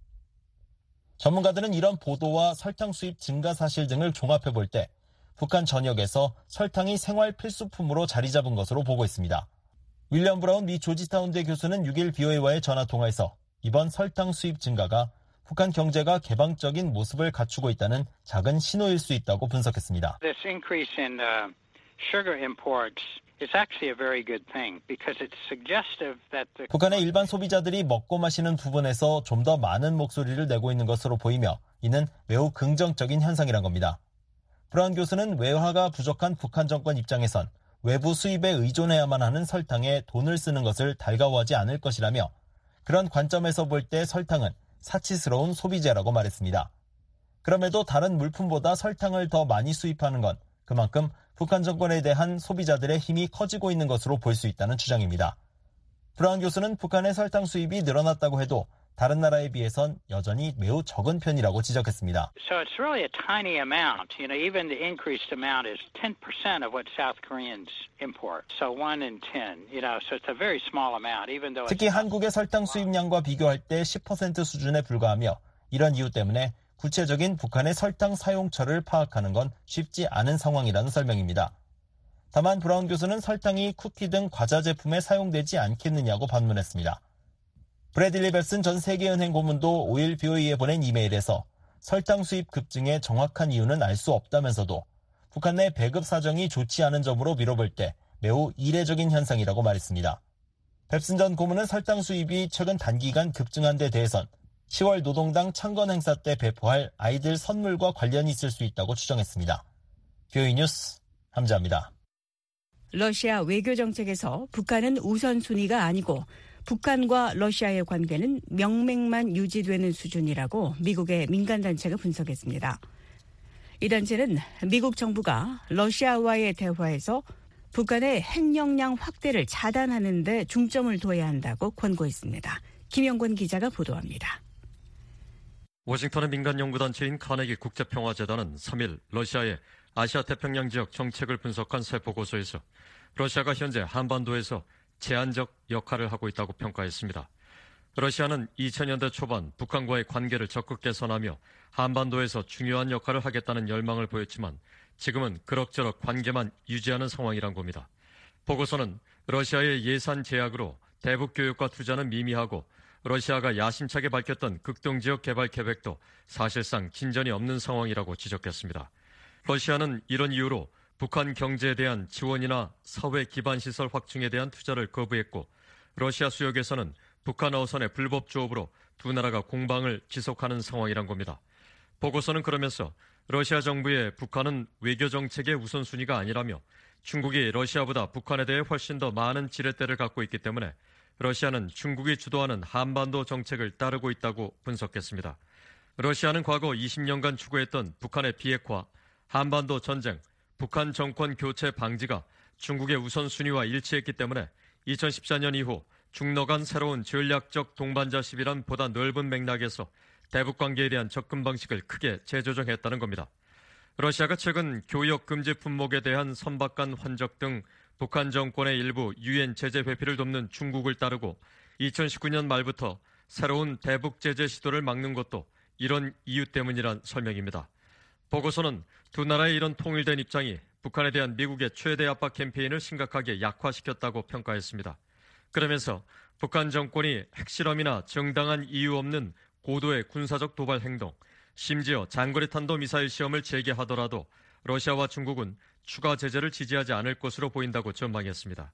전문가들은 이런 보도와 설탕 수입 증가 사실 등을 종합해 볼 때 북한 전역에서 설탕이 생활 필수품으로 자리 잡은 것으로 보고 있습니다. 윌리엄 브라운 미 조지타운대 교수는 6일 BOA와의 전화통화에서 이번 설탕 수입 증가가 북한 경제가 개방적인 모습을 갖추고 있다는 작은 신호일 수 있다고 분석했습니다. This increase in sugar imports is actually a very good thing because it's suggestive that the 북한의 일반 소비자들이 먹고 마시는 부분에서 좀 더 많은 목소리를 내고 있는 것으로 보이며 이는 매우 긍정적인 현상이란 겁니다. 브라운 교수는 외화가 부족한 북한 정권 입장에선 외부 수입에 의존해야만 하는 설탕에 돈을 쓰는 것을 달가워하지 않을 것이라며 그런 관점에서 볼 때 설탕은 사치스러운 소비재라고 말했습니다. 그럼에도 다른 물품보다 설탕을 더 많이 수입하는 건 그만큼 북한 정권에 대한 소비자들의 힘이 커지고 있는 것으로 볼 수 있다는 주장입니다. 브라운 교수는 북한의 설탕 수입이 늘어났다고 해도 다른 나라에 비해선 여전히 매우 적은 편이라고 지적했습니다. So it's really a tiny amount. Even the increased amount is 10% of what South Koreans import. So 1 in 10. So it's a very small amount. Even though 특히 한국의 설탕 수입량과 비교할 때 10% 수준에 불과하며 이런 이유 때문에 구체적인 북한의 설탕 사용처를 파악하는 건 쉽지 않은 상황이라는 설명입니다. 다만 브라운 교수는 설탕이 쿠키 등 과자 제품에 사용되지 않겠느냐고 반문했습니다. 브래들리 벨슨 전 세계은행 고문도 5일 BOE에 보낸 이메일에서 설탕 수입 급증의 정확한 이유는 알 수 없다면서도 북한 내 배급 사정이 좋지 않은 점으로 미뤄볼 때 매우 이례적인 현상이라고 말했습니다. 벨슨 전 고문은 설탕 수입이 최근 단기간 급증한 데 대해선 10월 노동당 창건 행사 때 배포할 아이들 선물과 관련이 있을 수 있다고 추정했습니다. BOE 뉴스 함자입니다. 러시아 외교 정책에서 북한은 우선순위가 아니고 북한과 러시아의 관계는 명맥만 유지되는 수준이라고 미국의 민간단체가 분석했습니다. 이 단체는 미국 정부가 러시아와의 대화에서 북한의 핵 역량 확대를 차단하는 데 중점을 둬야 한다고 권고했습니다. 김영권 기자가 보도합니다. 워싱턴의 민간연구단체인 카네기 국제평화재단은 3일 러시아의 아시아 태평양 지역 정책을 분석한 새 보고서에서 러시아가 현재 한반도에서 제한적 역할을 하고 있다고 평가했습니다. 러시아는 2000년대 초반 북한과의 관계를 적극 개선하며 한반도에서 중요한 역할을 하겠다는 열망을 보였지만 지금은 그럭저럭 관계만 유지하는 상황이란 겁니다. 보고서는 러시아의 예산 제약으로 대북 교육과 투자는 미미하고 러시아가 야심차게 밝혔던 극동지역 개발 계획도 사실상 진전이 없는 상황이라고 지적했습니다. 러시아는 이런 이유로 북한 경제에 대한 지원이나 사회 기반 시설 확충에 대한 투자를 거부했고 러시아 수역에서는 북한 어선의 불법 조업으로 두 나라가 공방을 지속하는 상황이란 겁니다. 보고서는 그러면서 러시아 정부의 북한은 외교 정책의 우선순위가 아니라며 중국이 러시아보다 북한에 대해 훨씬 더 많은 지렛대를 갖고 있기 때문에 러시아는 중국이 주도하는 한반도 정책을 따르고 있다고 분석했습니다. 러시아는 과거 20년간 추구했던 북한의 비핵화, 한반도 전쟁, 북한 정권 교체 방지가 중국의 우선순위와 일치했기 때문에 2014년 이후 중러 간 새로운 전략적 동반자십이란 보다 넓은 맥락에서 대북 관계에 대한 접근 방식을 크게 재조정했다는 겁니다. 러시아가 최근 교역 금지 품목에 대한 선박간 환적 등 북한 정권의 일부 유엔 제재 회피를 돕는 중국을 따르고 2019년 말부터 새로운 대북 제재 시도를 막는 것도 이런 이유 때문이란 설명입니다. 보고서는 두 나라의 이런 통일된 입장이 북한에 대한 미국의 최대 압박 캠페인을 심각하게 약화시켰다고 평가했습니다. 그러면서 북한 정권이 핵실험이나 정당한 이유 없는 고도의 군사적 도발 행동, 심지어 장거리 탄도 미사일 시험을 재개하더라도 러시아와 중국은 추가 제재를 지지하지 않을 것으로 보인다고 전망했습니다.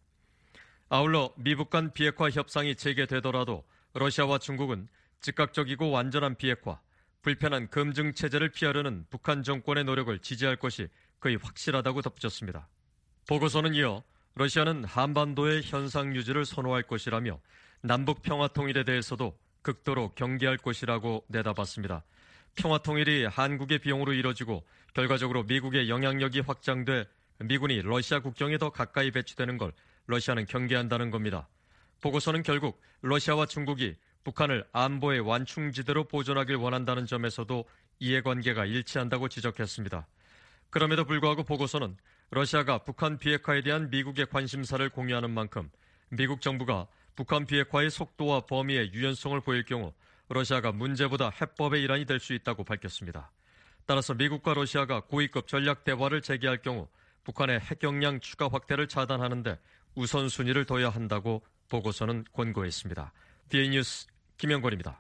아울러 미북 간 비핵화 협상이 재개되더라도 러시아와 중국은 즉각적이고 완전한 비핵화, 불편한 검증 체제를 피하려는 북한 정권의 노력을 지지할 것이 거의 확실하다고 덧붙였습니다. 보고서는 이어 러시아는 한반도의 현상 유지를 선호할 것이라며 남북 평화 통일에 대해서도 극도로 경계할 것이라고 내다봤습니다. 평화 통일이 한국의 비용으로 이뤄지고 결과적으로 미국의 영향력이 확장돼 미군이 러시아 국경에 더 가까이 배치되는 걸 러시아는 경계한다는 겁니다. 보고서는 결국 러시아와 중국이 북한을 안보의 완충지대로 보존하길 원한다는 점에서도 이해관계가 일치한다고 지적했습니다. 그럼에도 불구하고 보고서는 러시아가 북한 비핵화에 대한 미국의 관심사를 공유하는 만큼 미국 정부가 북한 비핵화의 속도와 범위의 유연성을 보일 경우 러시아가 문제보다 해법의 일환이 될 수 있다고 밝혔습니다. 따라서 미국과 러시아가 고위급 전략 대화를 재개할 경우 북한의 핵 역량 추가 확대를 차단하는 데 우선순위를 둬야 한다고 보고서는 권고했습니다. BOE 뉴스 김영권입니다.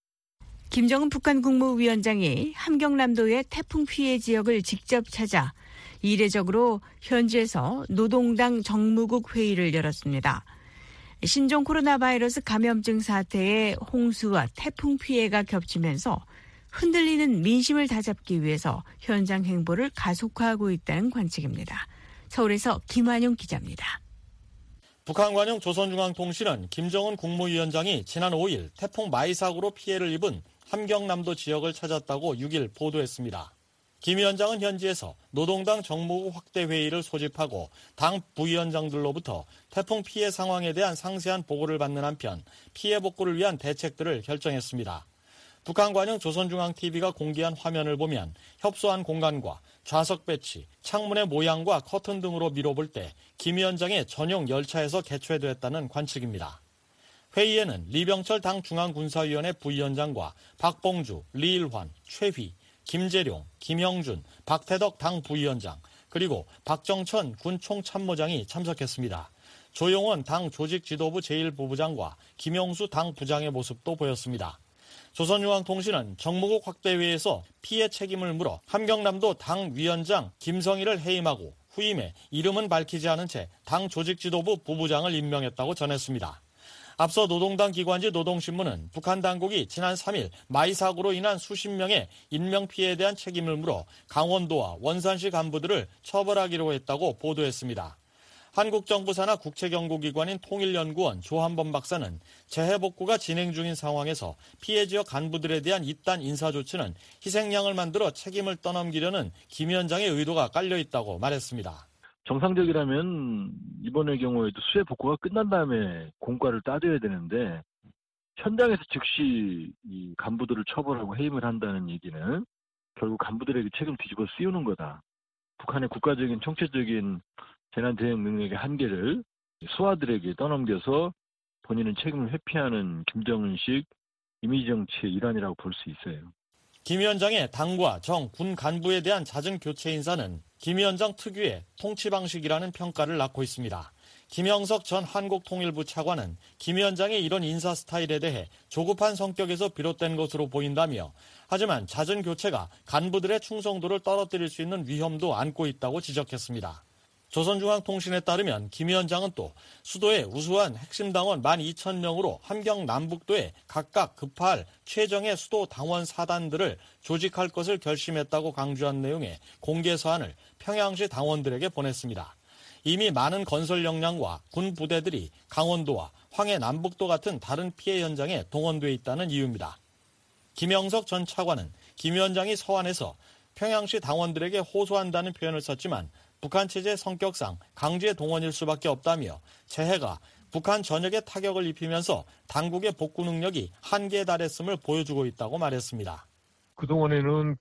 김정은 북한 국무위원장이 함경남도의 태풍 피해 지역을 직접 찾아 이례적으로 현지에서 노동당 정무국 회의를 열었습니다. 신종 코로나 바이러스 감염증 사태에 홍수와 태풍 피해가 겹치면서 흔들리는 민심을 다잡기 위해서 현장 행보를 가속화하고 있다는 관측입니다. 서울에서 김환용 기자입니다. 북한 관영 조선중앙통신은 김정은 국무위원장이 지난 5일 태풍 마이 사고로 피해를 입은 함경남도 지역을 찾았다고 6일 보도했습니다. 김 위원장은 현지에서 노동당 정무국 확대 회의를 소집하고 당 부위원장들로부터 태풍 피해 상황에 대한 상세한 보고를 받는 한편 피해 복구를 위한 대책들을 결정했습니다. 북한 관영 조선중앙TV가 공개한 화면을 보면 협소한 공간과 좌석 배치, 창문의 모양과 커튼 등으로 미뤄볼 때 김 위원장의 전용 열차에서 개최됐다는 관측입니다. 회의에는 리병철 당 중앙군사위원회 부위원장과 박봉주, 리일환, 최휘, 김재룡, 김영준, 박태덕 당 부위원장, 그리고 박정천 군 총참모장이 참석했습니다. 조용원 당 조직지도부 제1부부장과 김용수 당 부장의 모습도 보였습니다. 조선중앙통신은 정무국 확대회에서 피해 책임을 물어 함경남도 당 위원장 김성희를 해임하고 후임에 이름은 밝히지 않은 채 당 조직지도부 부부장을 임명했다고 전했습니다. 앞서 노동당 기관지 노동신문은 북한 당국이 지난 3일 마이 사고로 인한 수십 명의 인명피해에 대한 책임을 물어 강원도와 원산시 간부들을 처벌하기로 했다고 보도했습니다. 한국 정부 산하 국책연구기관인 통일연구원 조한범 박사는 재해복구가 진행 중인 상황에서 피해 지역 간부들에 대한 이딴 인사조치는 희생양을 만들어 책임을 떠넘기려는 김 위원장의 의도가 깔려있다고 말했습니다. 정상적이라면 이번의 경우에도 수해 복구가 끝난 다음에 공과를 따져야 되는데 현장에서 즉시 이 간부들을 처벌하고 해임을 한다는 얘기는 결국 간부들에게 책임을 뒤집어 씌우는 거다. 북한의 국가적인 총체적인 재난 대응 능력의 한계를 수하들에게 떠넘겨서 본인은 책임을 회피하는 김정은식 이미지 정치의 일환이라고 볼 수 있어요. 김 위원장의 당과 정, 군 간부에 대한 잦은 교체 인사는 김 위원장 특유의 통치 방식이라는 평가를 낳고 있습니다. 김영석 전 한국통일부 차관은 김 위원장의 이런 인사 스타일에 대해 조급한 성격에서 비롯된 것으로 보인다며 하지만 잦은 교체가 간부들의 충성도를 떨어뜨릴 수 있는 위험도 안고 있다고 지적했습니다. 조선중앙통신에 따르면 김 위원장은 또 수도의 우수한 핵심 당원 12,000명으로 함경 남북도에 각각 급파할 최정예 수도 당원 사단들을 조직할 것을 결심했다고 강조한 내용의 공개 서한을 평양시 당원들에게 보냈습니다. 이미 많은 건설 역량과 군 부대들이 강원도와 황해 남북도 같은 다른 피해 현장에 동원돼 있다는 이유입니다. 김영석 전 차관은 김 위원장이 서한에서 평양시 당원들에게 호소한다는 표현을 썼지만 북한 체제 성격상 강제 동원일 수밖에 없다며 재해가 북한 전역에 타격을 입히면서 당국의 복구 능력이 한계에 달했음을 보여주고 있다고 말했습니다. 그동안에는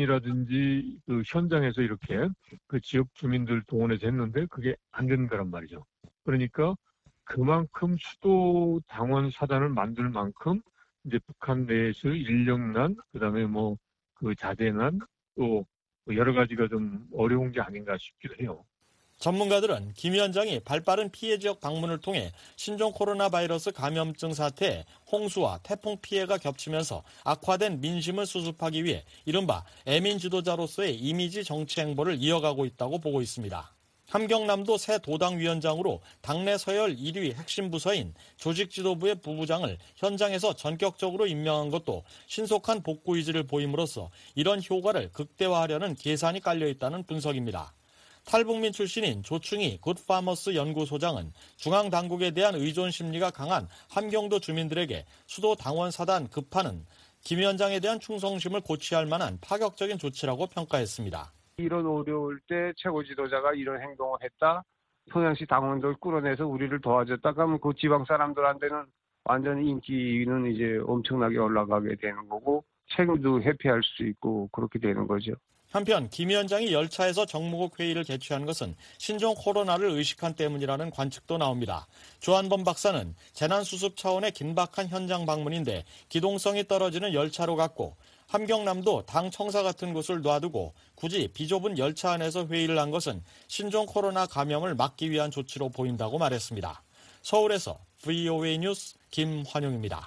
군이라든지 그 현장에서 이렇게 그 지역 주민들 동원해서 했는데 그게 안 되는 거란 말이죠. 그러니까 그만큼 수도 당원 사단을 만들 만큼 이제 북한 내에서 인력난, 그다음에 뭐 그 자재난 또 여러 가지가 좀 어려운 게 아닌가 싶기도 해요. 전문가들은 김 위원장이 발빠른 피해 지역 방문을 통해 신종 코로나 바이러스 감염증 사태에 홍수와 태풍 피해가 겹치면서 악화된 민심을 수습하기 위해 이른바 애민 지도자로서의 이미지 정치 행보를 이어가고 있다고 보고 있습니다. 함경남도 새 도당위원장으로 당내 서열 1위 핵심 부서인 조직지도부의 부부장을 현장에서 전격적으로 임명한 것도 신속한 복구 의지를 보임으로써 이런 효과를 극대화하려는 계산이 깔려있다는 분석입니다. 탈북민 출신인 조충희 굿파머스 연구소장은 중앙당국에 대한 의존 심리가 강한 함경도 주민들에게 수도 당원 사단 급파는 김 위원장에 대한 충성심을 고취할 만한 파격적인 조치라고 평가했습니다. 이런 어려울 때 최고 지도자가 이런 행동을 했다. 평양시 당원들 끌어내서 우리를 도와줬다. 그러면 그 지방 사람들한테는 완전히 인기는 이제 엄청나게 올라가게 되는 거고 책임도 회피할 수 있고 그렇게 되는 거죠. 한편 김 위원장이 열차에서 정무국 회의를 개최한 것은 신종 코로나를 의식한 때문이라는 관측도 나옵니다. 조한범 박사는 재난수습 차원의 긴박한 현장 방문인데 기동성이 떨어지는 열차로 갔고 함경남도 당 청사 같은 곳을 놔두고 굳이 비좁은 열차 안에서 회의를 한 것은 신종 코로나 감염을 막기 위한 조치로 보인다고 말했습니다. 서울에서 VOA 뉴스 김환용입니다.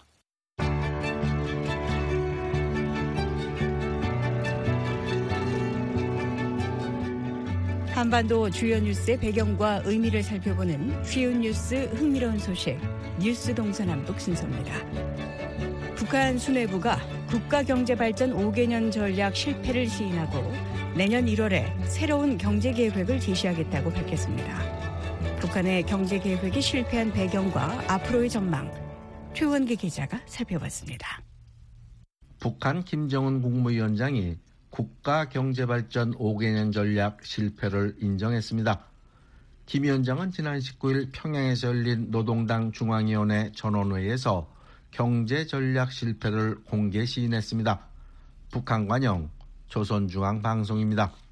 한반도 주요 뉴스의 배경과 의미를 살펴보는 쉬운 뉴스 흥미로운 소식 뉴스 동서남북 순서입니다. 북한 수뇌부가 국가경제발전 5개년 전략 실패를 시인하고 내년 1월에 새로운 경제계획을 제시하겠다고 밝혔습니다. 북한의 경제계획이 실패한 배경과 앞으로의 전망, 최원기 기자가 살펴봤습니다. 북한 김정은 국무위원장이 국가경제발전 5개년 전략 실패를 인정했습니다. 김 위원장은 지난 19일 평양에서 열린 노동당 중앙위원회 전원회의에서 경제전략 실패를 공개 시인했습니다. 북한 관영 조선중앙방송입니다.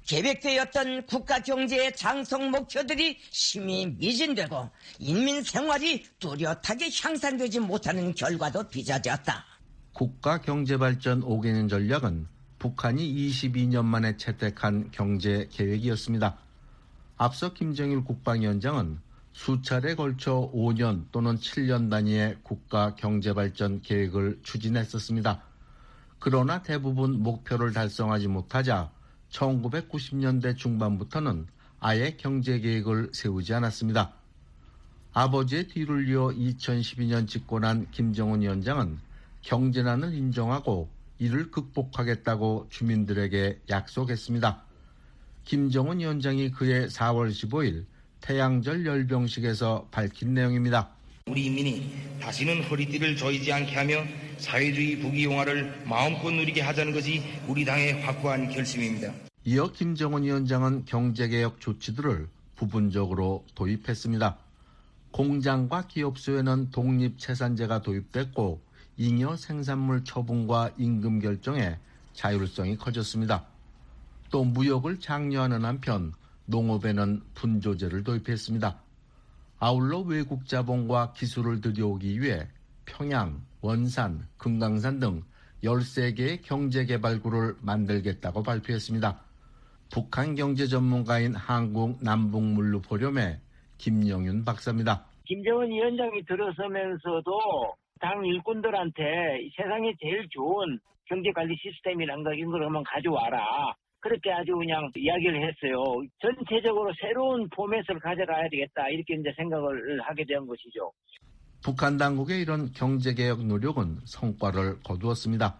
계획되었던 국가 경제의 장성 목표들이 심히 미진되고 인민 생활이 뚜렷하게 향상되지 못하는 결과도 빚어졌다. 국가 경제발전 5개년 전략은 북한이 22년 만에 채택한 경제 계획이었습니다. 앞서 김정일 국방위원장은 수차례 걸쳐 5년 또는 7년 단위의 국가 경제발전 계획을 추진했었습니다. 그러나 대부분 목표를 달성하지 못하자 1990년대 중반부터는 아예 경제계획을 세우지 않았습니다. 아버지의 뒤를 이어 2012년 집권한 김정은 위원장은 경제난을 인정하고 이를 극복하겠다고 주민들에게 약속했습니다. 김정은 위원장이 그해 4월 15일 태양절 열병식에서 밝힌 내용입니다. 우리 인민이 다시는 허리띠를 조이지 않게 하며 사회주의 부귀영화를 마음껏 누리게 하자는 것이 우리 당의 확고한 결심입니다. 이어 김정은 위원장은 경제개혁 조치들을 부분적으로 도입했습니다. 공장과 기업소에는 독립채산제가 도입됐고 잉여 생산물 처분과 임금 결정에 자율성이 커졌습니다. 또 무역을 장려하는 한편 농업에는 분조제를 도입했습니다. 아울러 외국 자본과 기술을 들여오기 위해 평양, 원산, 금강산 등 13개의 경제개발구를 만들겠다고 발표했습니다. 북한 경제 전문가인 한국남북물류포럼의 김영윤 박사입니다. 김정은 위원장이 들어서면서도 당 일꾼들한테 세상에 제일 좋은 경제관리 시스템이란 거 이런 걸 한번 가져와라. 그렇게 아주 그냥 이야기를 했어요. 전체적으로 새로운 포맷을 가져가야 되겠다. 이렇게 이제 생각을 하게 된 것이죠. 북한 당국의 이런 경제개혁 노력은 성과를 거두었습니다.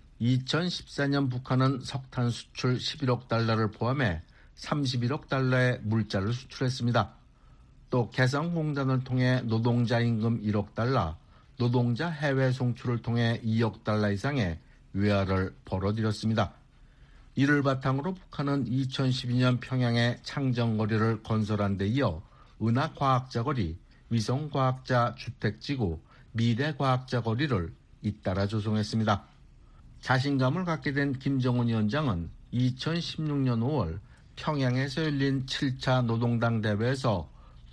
2014년 북한은 석탄 수출 11억 달러를 포함해 31억 달러의 물자를 수출했습니다. 또 개성공단을 통해 노동자 임금 1억 달러, 노동자 해외 송출을 통해 2억 달러 이상의 외화를 벌어들였습니다. 이를 바탕으로 북한은 2012년 평양에 창정거리를 건설한 데 이어 은하과학자거리, 위성과학자 주택지구, 미래과학자거리를 잇따라 조성했습니다. 자신감을 갖게 된 김정은 위원장은 2016년 5월 평양에서 열린 7차 노동당 대회에서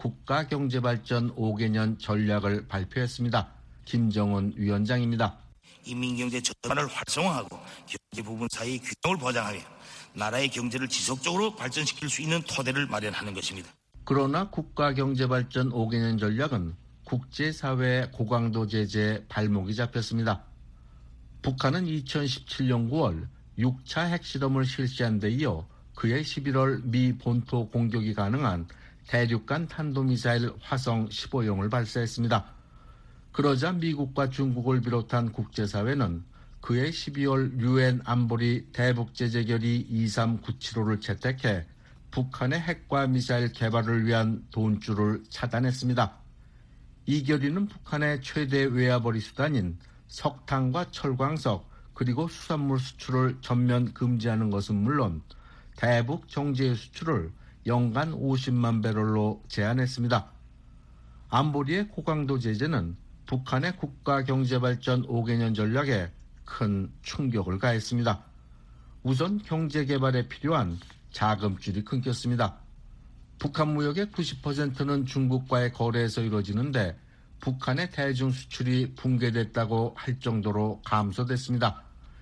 국가경제발전 5개년 전략을 발표했습니다. 김정은 위원장입니다. 인민경제 전반을 활성화하고 경제 부분 사이의 균형을 보장하며 나라의 경제를 지속적으로 발전시킬 수 있는 토대를 마련하는 것입니다. 그러나 국가경제발전 5개년 전략은 국제사회의 고강도 제재에 발목이 잡혔습니다. 북한은 2017년 9월 6차 핵실험을 실시한 데 이어 그해 11월 미 본토 공격이 가능한 대륙간 탄도미사일 화성 15형을 발사했습니다. 그러자 미국과 중국을 비롯한 국제사회는 그해 12월 유엔 안보리 대북제재결의 2397호를 채택해 북한의 핵과 미사일 개발을 위한 돈줄을 차단했습니다. 이 결의는 북한의 최대 외화벌이 수단인 석탄과 철광석 그리고 수산물 수출을 전면 금지하는 것은 물론 대북 정제 수출을 연간 50만 배럴로 제한했습니다. 안보리의 고강도 제재는 북한의 국가경제발전 5개년 전략에 큰 충격을 가했습니다. 우선 경제개발에 필요한 자금줄이 끊겼습니다. 북한 무역의 90%는 중국과의 거래에서 이루어지는데 북한의 대중 수출이 붕괴됐다고 할 정도로 감소됐습니다.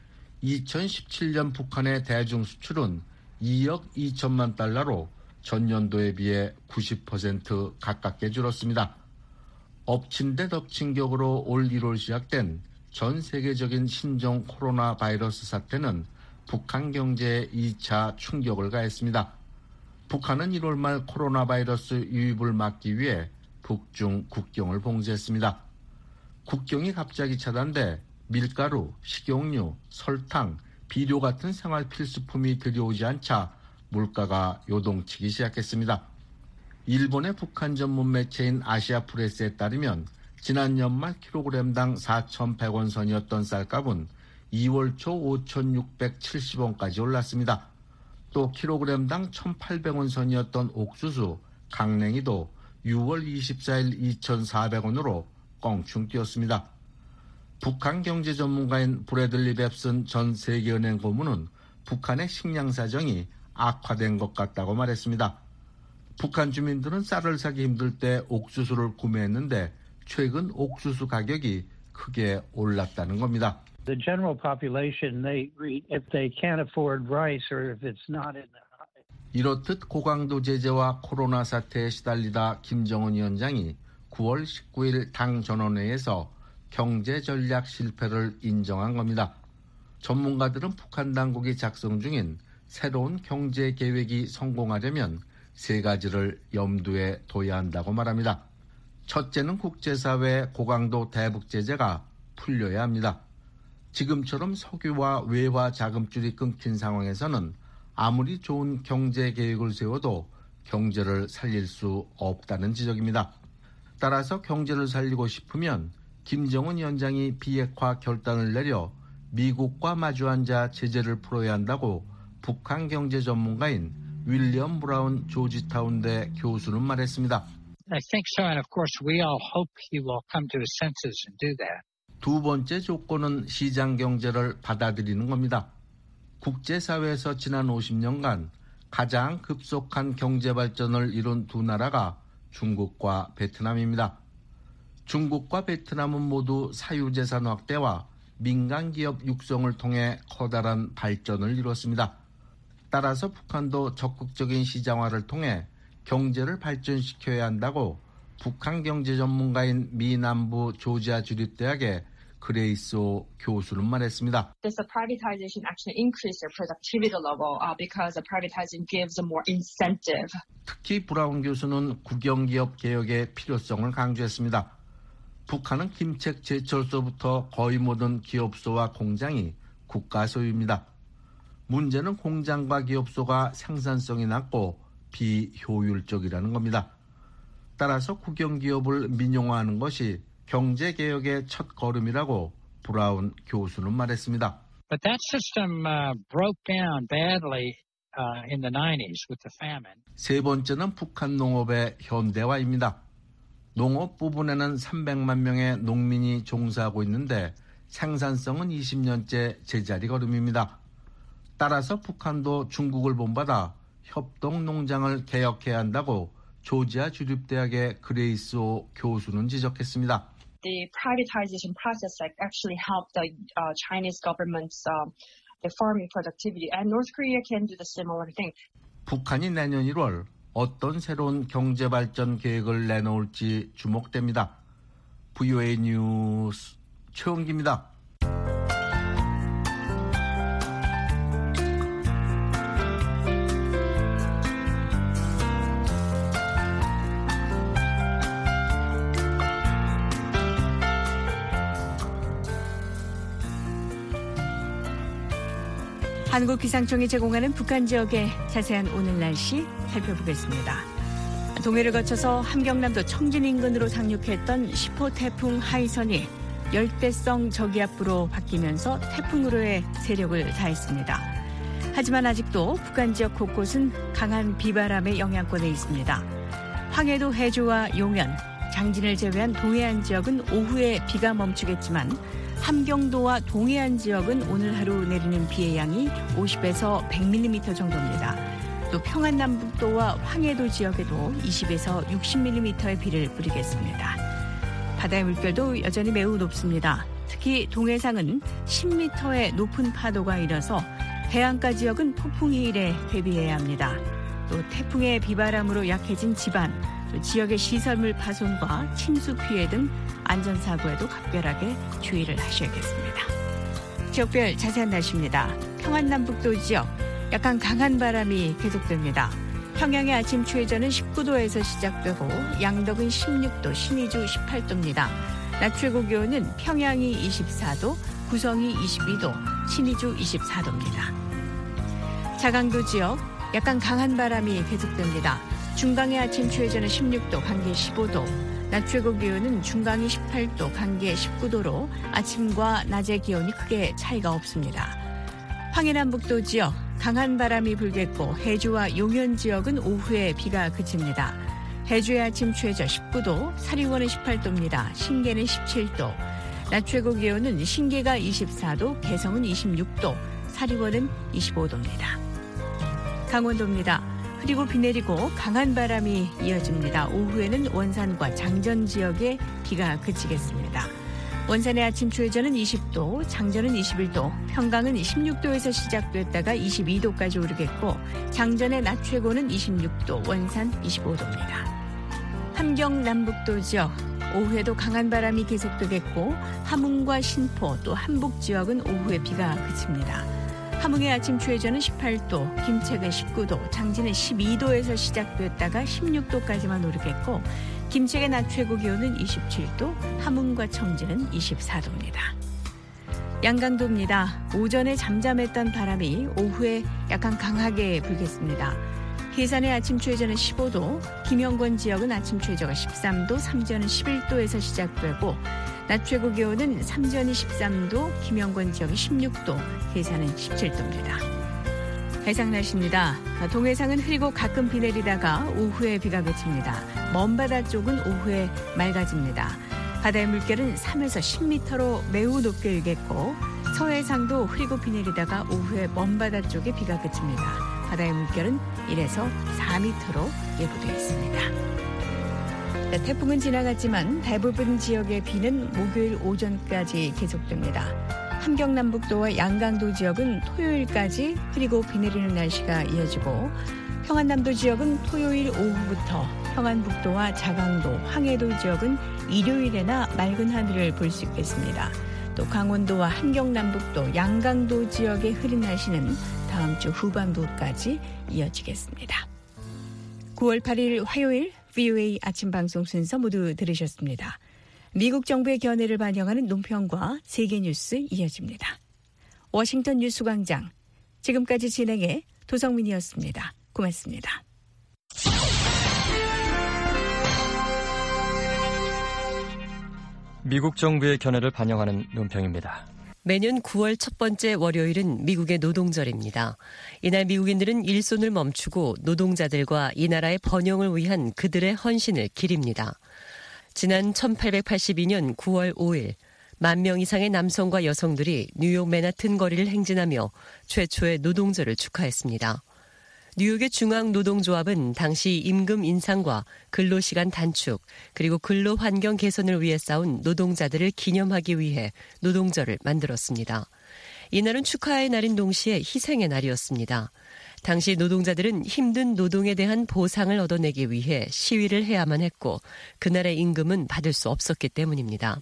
2017년 북한의 대중 수출은 2억 2천만 달러로 전년도에 비해 90% 가깝게 줄었습니다. 엎친 데 덮친 격으로 올 1월 시작된 전 세계적인 신종 코로나 바이러스 사태는 북한 경제에 2차 충격을 가했습니다. 북한은 1월 말 코로나 바이러스 유입을 막기 위해 북중 국경을 봉쇄했습니다. 국경이 갑자기 차단돼 밀가루, 식용유, 설탕, 비료 같은 생활 필수품이 들여오지 않자 물가가 요동치기 시작했습니다. 일본의 북한 전문 매체인 아시아프레스에 따르면 지난 연말 킬로그램당 4,100원 선이었던 쌀값은 2월 초 5,670원까지 올랐습니다. 또 킬로그램당 1,800원 선이었던 옥수수, 강냉이도 6월 24일 2,400원으로 껑충 뛰었습니다. 북한 경제 전문가인 브래들리 뱁슨 전 세계은행 고문은 북한의 식량 사정이 악화된 것 같다고 말했습니다. 북한 주민들은 쌀을 사기 힘들 때 옥수수를 구매했는데 최근 옥수수 가격이 크게 올랐다는 겁니다. The general population, if they can't afford rice or if it's not in 이렇듯 고강도 제재와 코로나 사태에 시달리다 김정은 위원장이 9월 19일 당 전원회의에서 경제 전략 실패를 인정한 겁니다. 전문가들은 북한 당국이 작성 중인 새로운 경제 계획이 성공하려면 세 가지를 염두에 둬야 한다고 말합니다. 첫째는 국제사회 고강도 대북 제재가 풀려야 합니다. 지금처럼 석유와 외화 자금줄이 끊긴 상황에서는 아무리 좋은 경제 계획을 세워도 경제를 살릴 수 없다는 지적입니다. 따라서 경제를 살리고 싶으면 김정은 위원장이 비핵화 결단을 내려 미국과 마주 앉아 제재를 풀어야 한다고 북한 경제 전문가인 윌리엄 브라운 조지타운대 교수는 말했습니다. I think so, and of course we all hope he will come to his senses and do that. 두 번째 조건은 시장 경제를 받아들이는 겁니다. 국제사회에서 지난 50년간 가장 급속한 경제 발전을 이룬 두 나라가 중국과 베트남입니다. 중국과 베트남은 모두 사유재산 확대와 민간기업 육성을 통해 커다란 발전을 이뤘습니다. 따라서 북한도 적극적인 시장화를 통해 경제를 발전시켜야 한다고 북한 경제 전문가인 미 남부 조지아 주립대학의 그레이소 교수는 말했습니다. Does the privatization actually increase their productivity level because the privatizing gives them more incentive? 특히 브라운 교수는 국영기업 개혁의 필요성을 강조했습니다. 북한은 김책 제철소부터 거의 모든 기업소와 공장이 국가 소유입니다. 문제는 공장과 기업소가 생산성이 낮고 비효율적이라는 겁니다. 따라서 국영기업을 민영화하는 것이 경제개혁의 첫 걸음이라고 브라운 교수는 말했습니다. But that system broke down badly in the 90s with the famine. 세 번째는 북한 농업의 현대화입니다. 농업 부분에는 300만 명의 농민이 종사하고 있는데 생산성은 20년째 제자리 걸음입니다. 따라서 북한도 중국을 본받아 협동농장을 개혁해야 한다고 조지아 주립대학의 그레이소 교수는 지적했습니다. The privatization process actually helped the Chinese government's the farming productivity, and North Korea can do the similar thing. 북한이 내년 1월 어떤 새로운 경제 발전 계획을 내놓을지 주목됩니다. VOA 뉴스 최원기입니다. 한국기상청이 제공하는 북한 지역의 자세한 오늘 날씨 살펴보겠습니다. 동해를 거쳐서 함경남도 청진 인근으로 상륙했던 10호 태풍 하이선이 열대성 저기압부로 바뀌면서 태풍으로의 세력을 다했습니다. 하지만 아직도 북한 지역 곳곳은 강한 비바람의 영향권에 있습니다. 황해도 해주와 용현, 장진을 제외한 동해안 지역은 오후에 비가 멈추겠지만 함경도와 동해안 지역은 오늘 하루 내리는 비의 양이 50에서 100mm 정도입니다. 또 평안남북도와 황해도 지역에도 20에서 60mm의 비를 뿌리겠습니다. 바다의 물결도 여전히 매우 높습니다. 특히 동해상은 10m의 높은 파도가 일어서 해안가 지역은 폭풍 해일에 대비해야 합니다. 또 태풍의 비바람으로 약해진 집안, 또 지역의 시설물 파손과 침수 피해 등 안전사고에도 각별하게 주의를 하셔야겠습니다. 지역별 자세한 날씨입니다. 평안남북도 지역 약간 강한 바람이 계속됩니다. 평양의 아침 최저는 19도에서 시작되고 양덕은 16도, 신의주 18도입니다. 낮 최고 기온은 평양이 24도, 구성이 22도, 신의주 24도입니다. 자강도 지역 약간 강한 바람이 계속됩니다. 중강의 아침 최저는 16도, 강계 15도, 낮 최고 기온은 중강이 18도, 강계 19도로 아침과 낮의 기온이 크게 차이가 없습니다. 황해남북도 지역 강한 바람이 불겠고 해주와 용현 지역은 오후에 비가 그칩니다. 해주의 아침 최저 19도, 사리원은 18도입니다. 신계는 17도, 낮 최고 기온은 신계가 24도, 개성은 26도, 사리원은 25도입니다. 강원도입니다. 흐리고 비 내리고 강한 바람이 이어집니다. 오후에는 원산과 장전 지역에 비가 그치겠습니다. 원산의 아침 최저는 20도, 장전은 21도, 평강은 16도에서 시작됐다가 22도까지 오르겠고 장전의 낮 최고는 26도, 원산 25도입니다. 함경 남북도 지역, 오후에도 강한 바람이 계속되겠고 함흥과 신포 또 함북 지역은 오후에 비가 그칩니다. 함흥의 아침 최저는 18도, 김책은 19도, 장진은 12도에서 시작됐다가 16도까지만 오르겠고 김책의 낮 최고 기온은 27도, 함흥과 청진은 24도입니다. 양강도입니다. 오전에 잠잠했던 바람이 오후에 약간 강하게 불겠습니다. 해산의 아침 최저는 15도, 김영권 지역은 아침 최저가 13도, 삼전은 11도에서 시작되고 낮 최고 기온은 삼전이 13도, 김영권 지역이 16도, 해산은 17도입니다. 해상 날씨입니다. 동해상은 흐리고 가끔 비 내리다가 오후에 비가 그칩니다. 먼바다 쪽은 오후에 맑아집니다. 바다의 물결은 3에서 10m로 매우 높게 일겠고 서해상도 흐리고 비 내리다가 오후에 먼바다 쪽에 비가 그칩니다. 바다의 물결은 1에서 4m로 예보되어 있습니다. 태풍은 지나갔지만 대부분 지역의 비는 목요일 오전까지 계속됩니다. 함경남북도와 양강도 지역은 토요일까지 흐리고 비 내리는 날씨가 이어지고 평안남도 지역은 토요일 오후부터 평안북도와 자강도, 황해도 지역은 일요일에나 맑은 하늘을 볼 수 있겠습니다. 또 강원도와 함경남북도, 양강도 지역의 흐린 날씨는 다음 주 후반부까지 이어지겠습니다. 9월 8일 화요일 VOA 아침 방송 순서 모두 들으셨습니다. 미국 정부의 견해를 반영하는 논평과 세계 뉴스 이어집니다. 워싱턴 뉴스광장, 지금까지 진행해 도성민이었습니다. 고맙습니다. 미국 정부의 견해를 반영하는 논평입니다. 매년 9월 첫 번째 월요일은 미국의 노동절입니다. 이날 미국인들은 일손을 멈추고 노동자들과 이 나라의 번영을 위한 그들의 헌신을 기립니다. 지난 1882년 9월 5일 10,000명 이상의 남성과 여성들이 뉴욕 맨하튼 거리를 행진하며 최초의 노동절을 축하했습니다. 뉴욕의 중앙노동조합은 당시 임금 인상과 근로시간 단축 그리고 근로환경 개선을 위해 싸운 노동자들을 기념하기 위해 노동절을 만들었습니다. 이날은 축하의 날인 동시에 희생의 날이었습니다. 당시 노동자들은 힘든 노동에 대한 보상을 얻어내기 위해 시위를 해야만 했고 그날의 임금은 받을 수 없었기 때문입니다.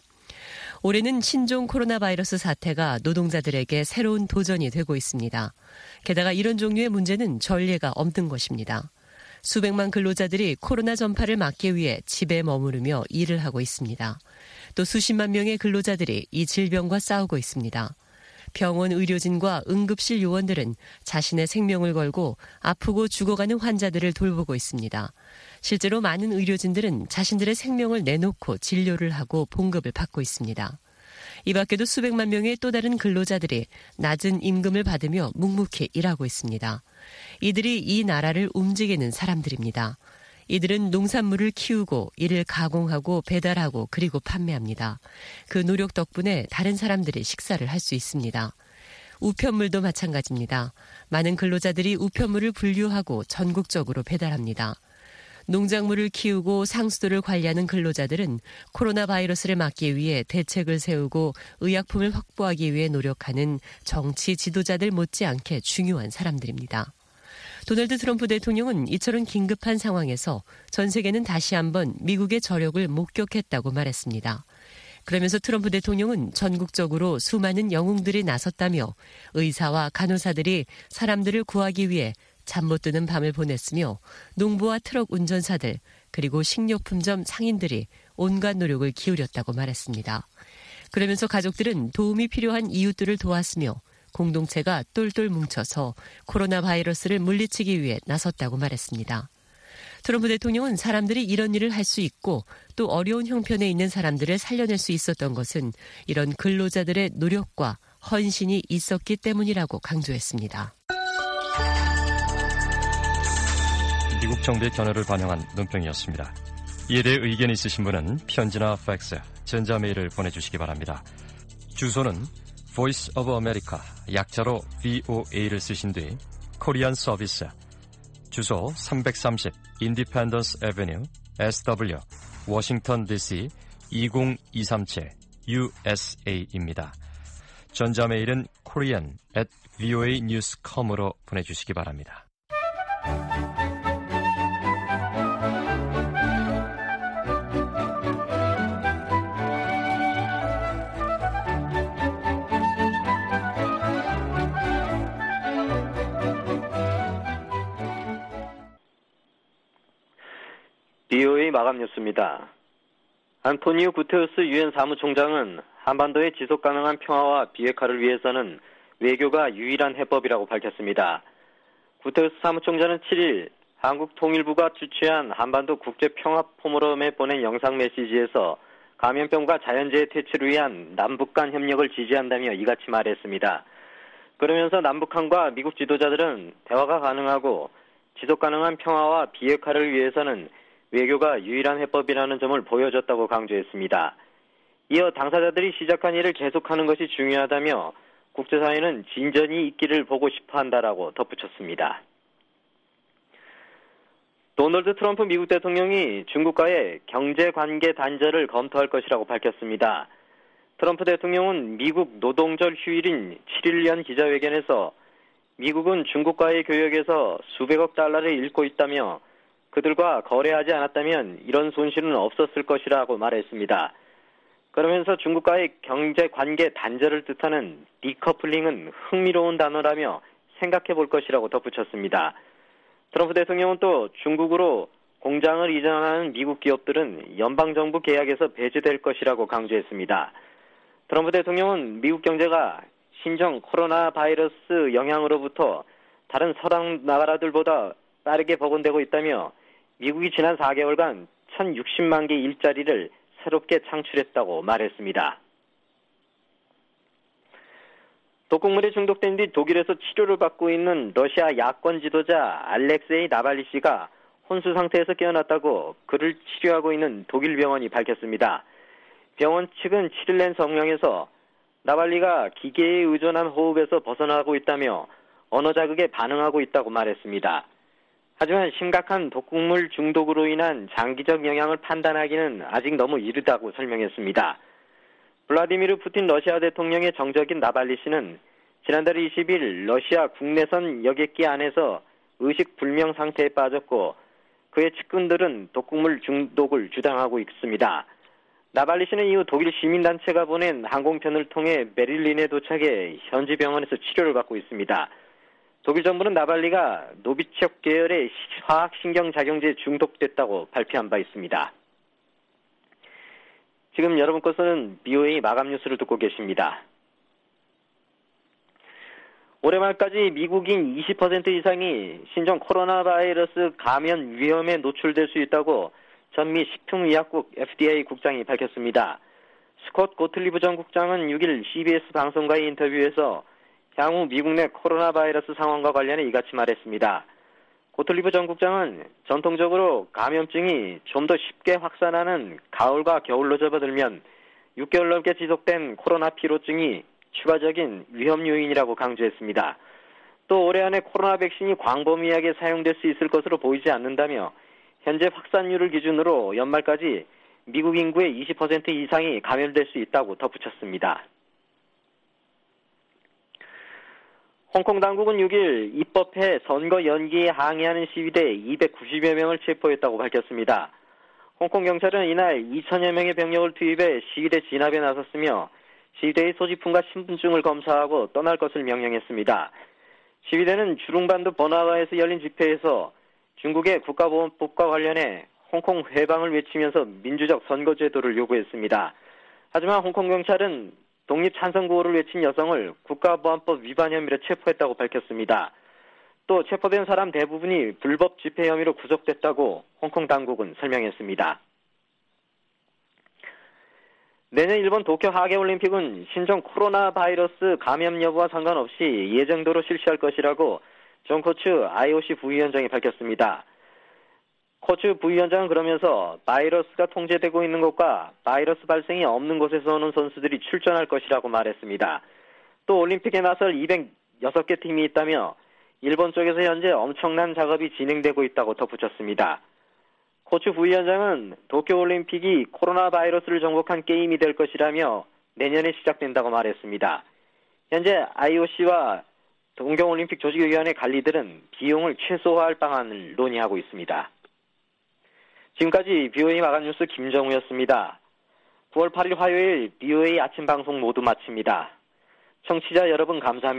올해는 신종 코로나 바이러스 사태가 노동자들에게 새로운 도전이 되고 있습니다. 게다가 이런 종류의 문제는 전례가 없는 것입니다. 수백만 근로자들이 코로나 전파를 막기 위해 집에 머무르며 일을 하고 있습니다. 또 수십만 명의 근로자들이 이 질병과 싸우고 있습니다. 병원 의료진과 응급실 요원들은 자신의 생명을 걸고 아프고 죽어가는 환자들을 돌보고 있습니다. 실제로 많은 의료진들은 자신들의 생명을 내놓고 진료를 하고 봉급을 받고 있습니다. 이 밖에도 수백만 명의 또 다른 근로자들이 낮은 임금을 받으며 묵묵히 일하고 있습니다. 이들이 이 나라를 움직이는 사람들입니다. 이들은 농산물을 키우고 이를 가공하고 배달하고 그리고 판매합니다. 그 노력 덕분에 다른 사람들이 식사를 할 수 있습니다. 우편물도 마찬가지입니다. 많은 근로자들이 우편물을 분류하고 전국적으로 배달합니다. 농작물을 키우고 상수도를 관리하는 근로자들은 코로나 바이러스를 막기 위해 대책을 세우고 의약품을 확보하기 위해 노력하는 정치 지도자들 못지않게 중요한 사람들입니다. 도널드 트럼프 대통령은 이처럼 긴급한 상황에서 전 세계는 다시 한번 미국의 저력을 목격했다고 말했습니다. 그러면서 트럼프 대통령은 전국적으로 수많은 영웅들이 나섰다며 의사와 간호사들이 사람들을 구하기 위해 잠 못 드는 밤을 보냈으며 농부와 트럭 운전사들 그리고 식료품점 상인들이 온갖 노력을 기울였다고 말했습니다. 그러면서 가족들은 도움이 필요한 이웃들을 도왔으며 공동체가 똘똘 뭉쳐서 코로나 바이러스를 물리치기 위해 나섰다고 말했습니다. 트럼프 대통령은 사람들이 이런 일을 할 수 있고 또 어려운 형편에 있는 사람들을 살려낼 수 있었던 것은 이런 근로자들의 노력과 헌신이 있었기 때문이라고 강조했습니다. 미국 정부의 견해를 반영한 논평이었습니다. 이에 대해 의견 있으신 분은 편지나 팩스, 전자메일을 보내주시기 바랍니다. 주소는 Voice of America, 약자로 VOA를 쓰신 뒤 코리안 서비스, 주소 330 인디펜던스 애비뉴 SW 워싱턴 DC 20237 USA입니다. 전자메일은 korean@voanews.com으로 보내주시기 바랍니다. BOA 마감 뉴스입니다. 안토니오 구테우스 유엔 사무총장은 한반도의 지속가능한 평화와 비핵화를 위해서는 외교가 유일한 해법이라고 밝혔습니다. 구테우스 사무총장은 7일 한국 통일부가 주최한 한반도 국제평화포럼에 보낸 영상 메시지에서 감염병과 자연재해 퇴치를 위한 남북 간 협력을 지지한다며 이같이 말했습니다. 그러면서 남북한과 미국 지도자들은 대화가 가능하고 지속가능한 평화와 비핵화를 위해서는 외교가 유일한 해법이라는 점을 보여줬다고 강조했습니다. 이어 당사자들이 시작한 일을 계속하는 것이 중요하다며 국제사회는 진전이 있기를 보고 싶어한다라고 덧붙였습니다. 도널드 트럼프 미국 대통령이 중국과의 경제관계 단절을 검토할 것이라고 밝혔습니다. 트럼프 대통령은 미국 노동절 휴일인 7일 연 기자회견에서 미국은 중국과의 교역에서 수백억 달러를 잃고 있다며 그들과 거래하지 않았다면 이런 손실은 없었을 것이라고 말했습니다. 그러면서 중국과의 경제관계 단절을 뜻하는 디커플링은 흥미로운 단어라며 생각해 볼 것이라고 덧붙였습니다. 트럼프 대통령은 또 중국으로 공장을 이전하는 미국 기업들은 연방정부 계약에서 배제될 것이라고 강조했습니다. 트럼프 대통령은 미국 경제가 신종 코로나 바이러스 영향으로부터 다른 서방 나라들보다 빠르게 복원되고 있다며 미국이 지난 4개월간 1,060만 개 일자리를 새롭게 창출했다고 말했습니다. 독극물에 중독된 뒤 독일에서 치료를 받고 있는 러시아 야권 지도자 알렉세이 나발리 씨가 혼수 상태에서 깨어났다고 그를 치료하고 있는 독일 병원이 밝혔습니다. 병원 측은 7일 낸 성명에서 나발리가 기계에 의존한 호흡에서 벗어나고 있다며 언어 자극에 반응하고 있다고 말했습니다. 하지만 심각한 독극물 중독으로 인한 장기적 영향을 판단하기는 아직 너무 이르다고 설명했습니다. 블라디미르 푸틴 러시아 대통령의 정적인 나발리 씨는 지난달 20일 러시아 국내선 여객기 안에서 의식불명 상태에 빠졌고 그의 측근들은 독극물 중독을 주장하고 있습니다. 나발리 씨는 이후 독일 시민단체가 보낸 항공편을 통해 베를린에 도착해 현지 병원에서 치료를 받고 있습니다. 독일 정부는 나발리가 노비척 계열의 화학신경작용제에 중독됐다고 발표한 바 있습니다. 지금 여러분께서는 BOA 마감 뉴스를 듣고 계십니다. 올해 말까지 미국인 20% 이상이 신종 코로나 바이러스 감염 위험에 노출될 수 있다고 전미 식품의약국 FDA 국장이 밝혔습니다. 스콧 고틀리브 전 국장은 6일 CBS 방송과의 인터뷰에서 향후 미국 내 코로나 바이러스 상황과 관련해 이같이 말했습니다. 고틀리브 전 국장은 전통적으로 감염증이 좀 더 쉽게 확산하는 가을과 겨울로 접어들면 6개월 넘게 지속된 코로나 피로증이 추가적인 위험 요인이라고 강조했습니다. 또 올해 안에 코로나 백신이 광범위하게 사용될 수 있을 것으로 보이지 않는다며 현재 확산율을 기준으로 연말까지 미국 인구의 20% 이상이 감염될 수 있다고 덧붙였습니다. 홍콩 당국은 6일 입법회 선거 연기에 항의하는 시위대 290여 명을 체포했다고 밝혔습니다. 홍콩 경찰은 이날 2천여 명의 병력을 투입해 시위대 진압에 나섰으며 시위대의 소지품과 신분증을 검사하고 떠날 것을 명령했습니다. 시위대는 주룽반도 번화가에서 열린 집회에서 중국의 국가보안법과 관련해 홍콩 해방을 외치면서 민주적 선거제도를 요구했습니다. 하지만 홍콩 경찰은 독립 찬성 구호를 외친 여성을 국가보안법 위반 혐의로 체포했다고 밝혔습니다. 또 체포된 사람 대부분이 불법 집회 혐의로 구속됐다고 홍콩 당국은 설명했습니다. 내년 일본 도쿄 하계올림픽은 신종 코로나 바이러스 감염 여부와 상관없이 예정대로 실시할 것이라고 존 코츠 IOC 부위원장이 밝혔습니다. 코츠 부위원장은 그러면서 바이러스가 통제되고 있는 곳과 바이러스 발생이 없는 곳에서 오는 선수들이 출전할 것이라고 말했습니다. 또 올림픽에 나설 206개 팀이 있다며 일본 쪽에서 현재 엄청난 작업이 진행되고 있다고 덧붙였습니다. 코츠 부위원장은 도쿄올림픽이 코로나 바이러스를 정복한 게임이 될 것이라며 내년에 시작된다고 말했습니다. 현재 IOC와 동경올림픽 조직위원회 관리들은 비용을 최소화할 방안을 논의하고 있습니다. 지금까지 BOA 마감 뉴스 김정우였습니다. 9월 8일 화요일 BOA 아침 방송 모두 마칩니다. 청취자 여러분 감사합니다.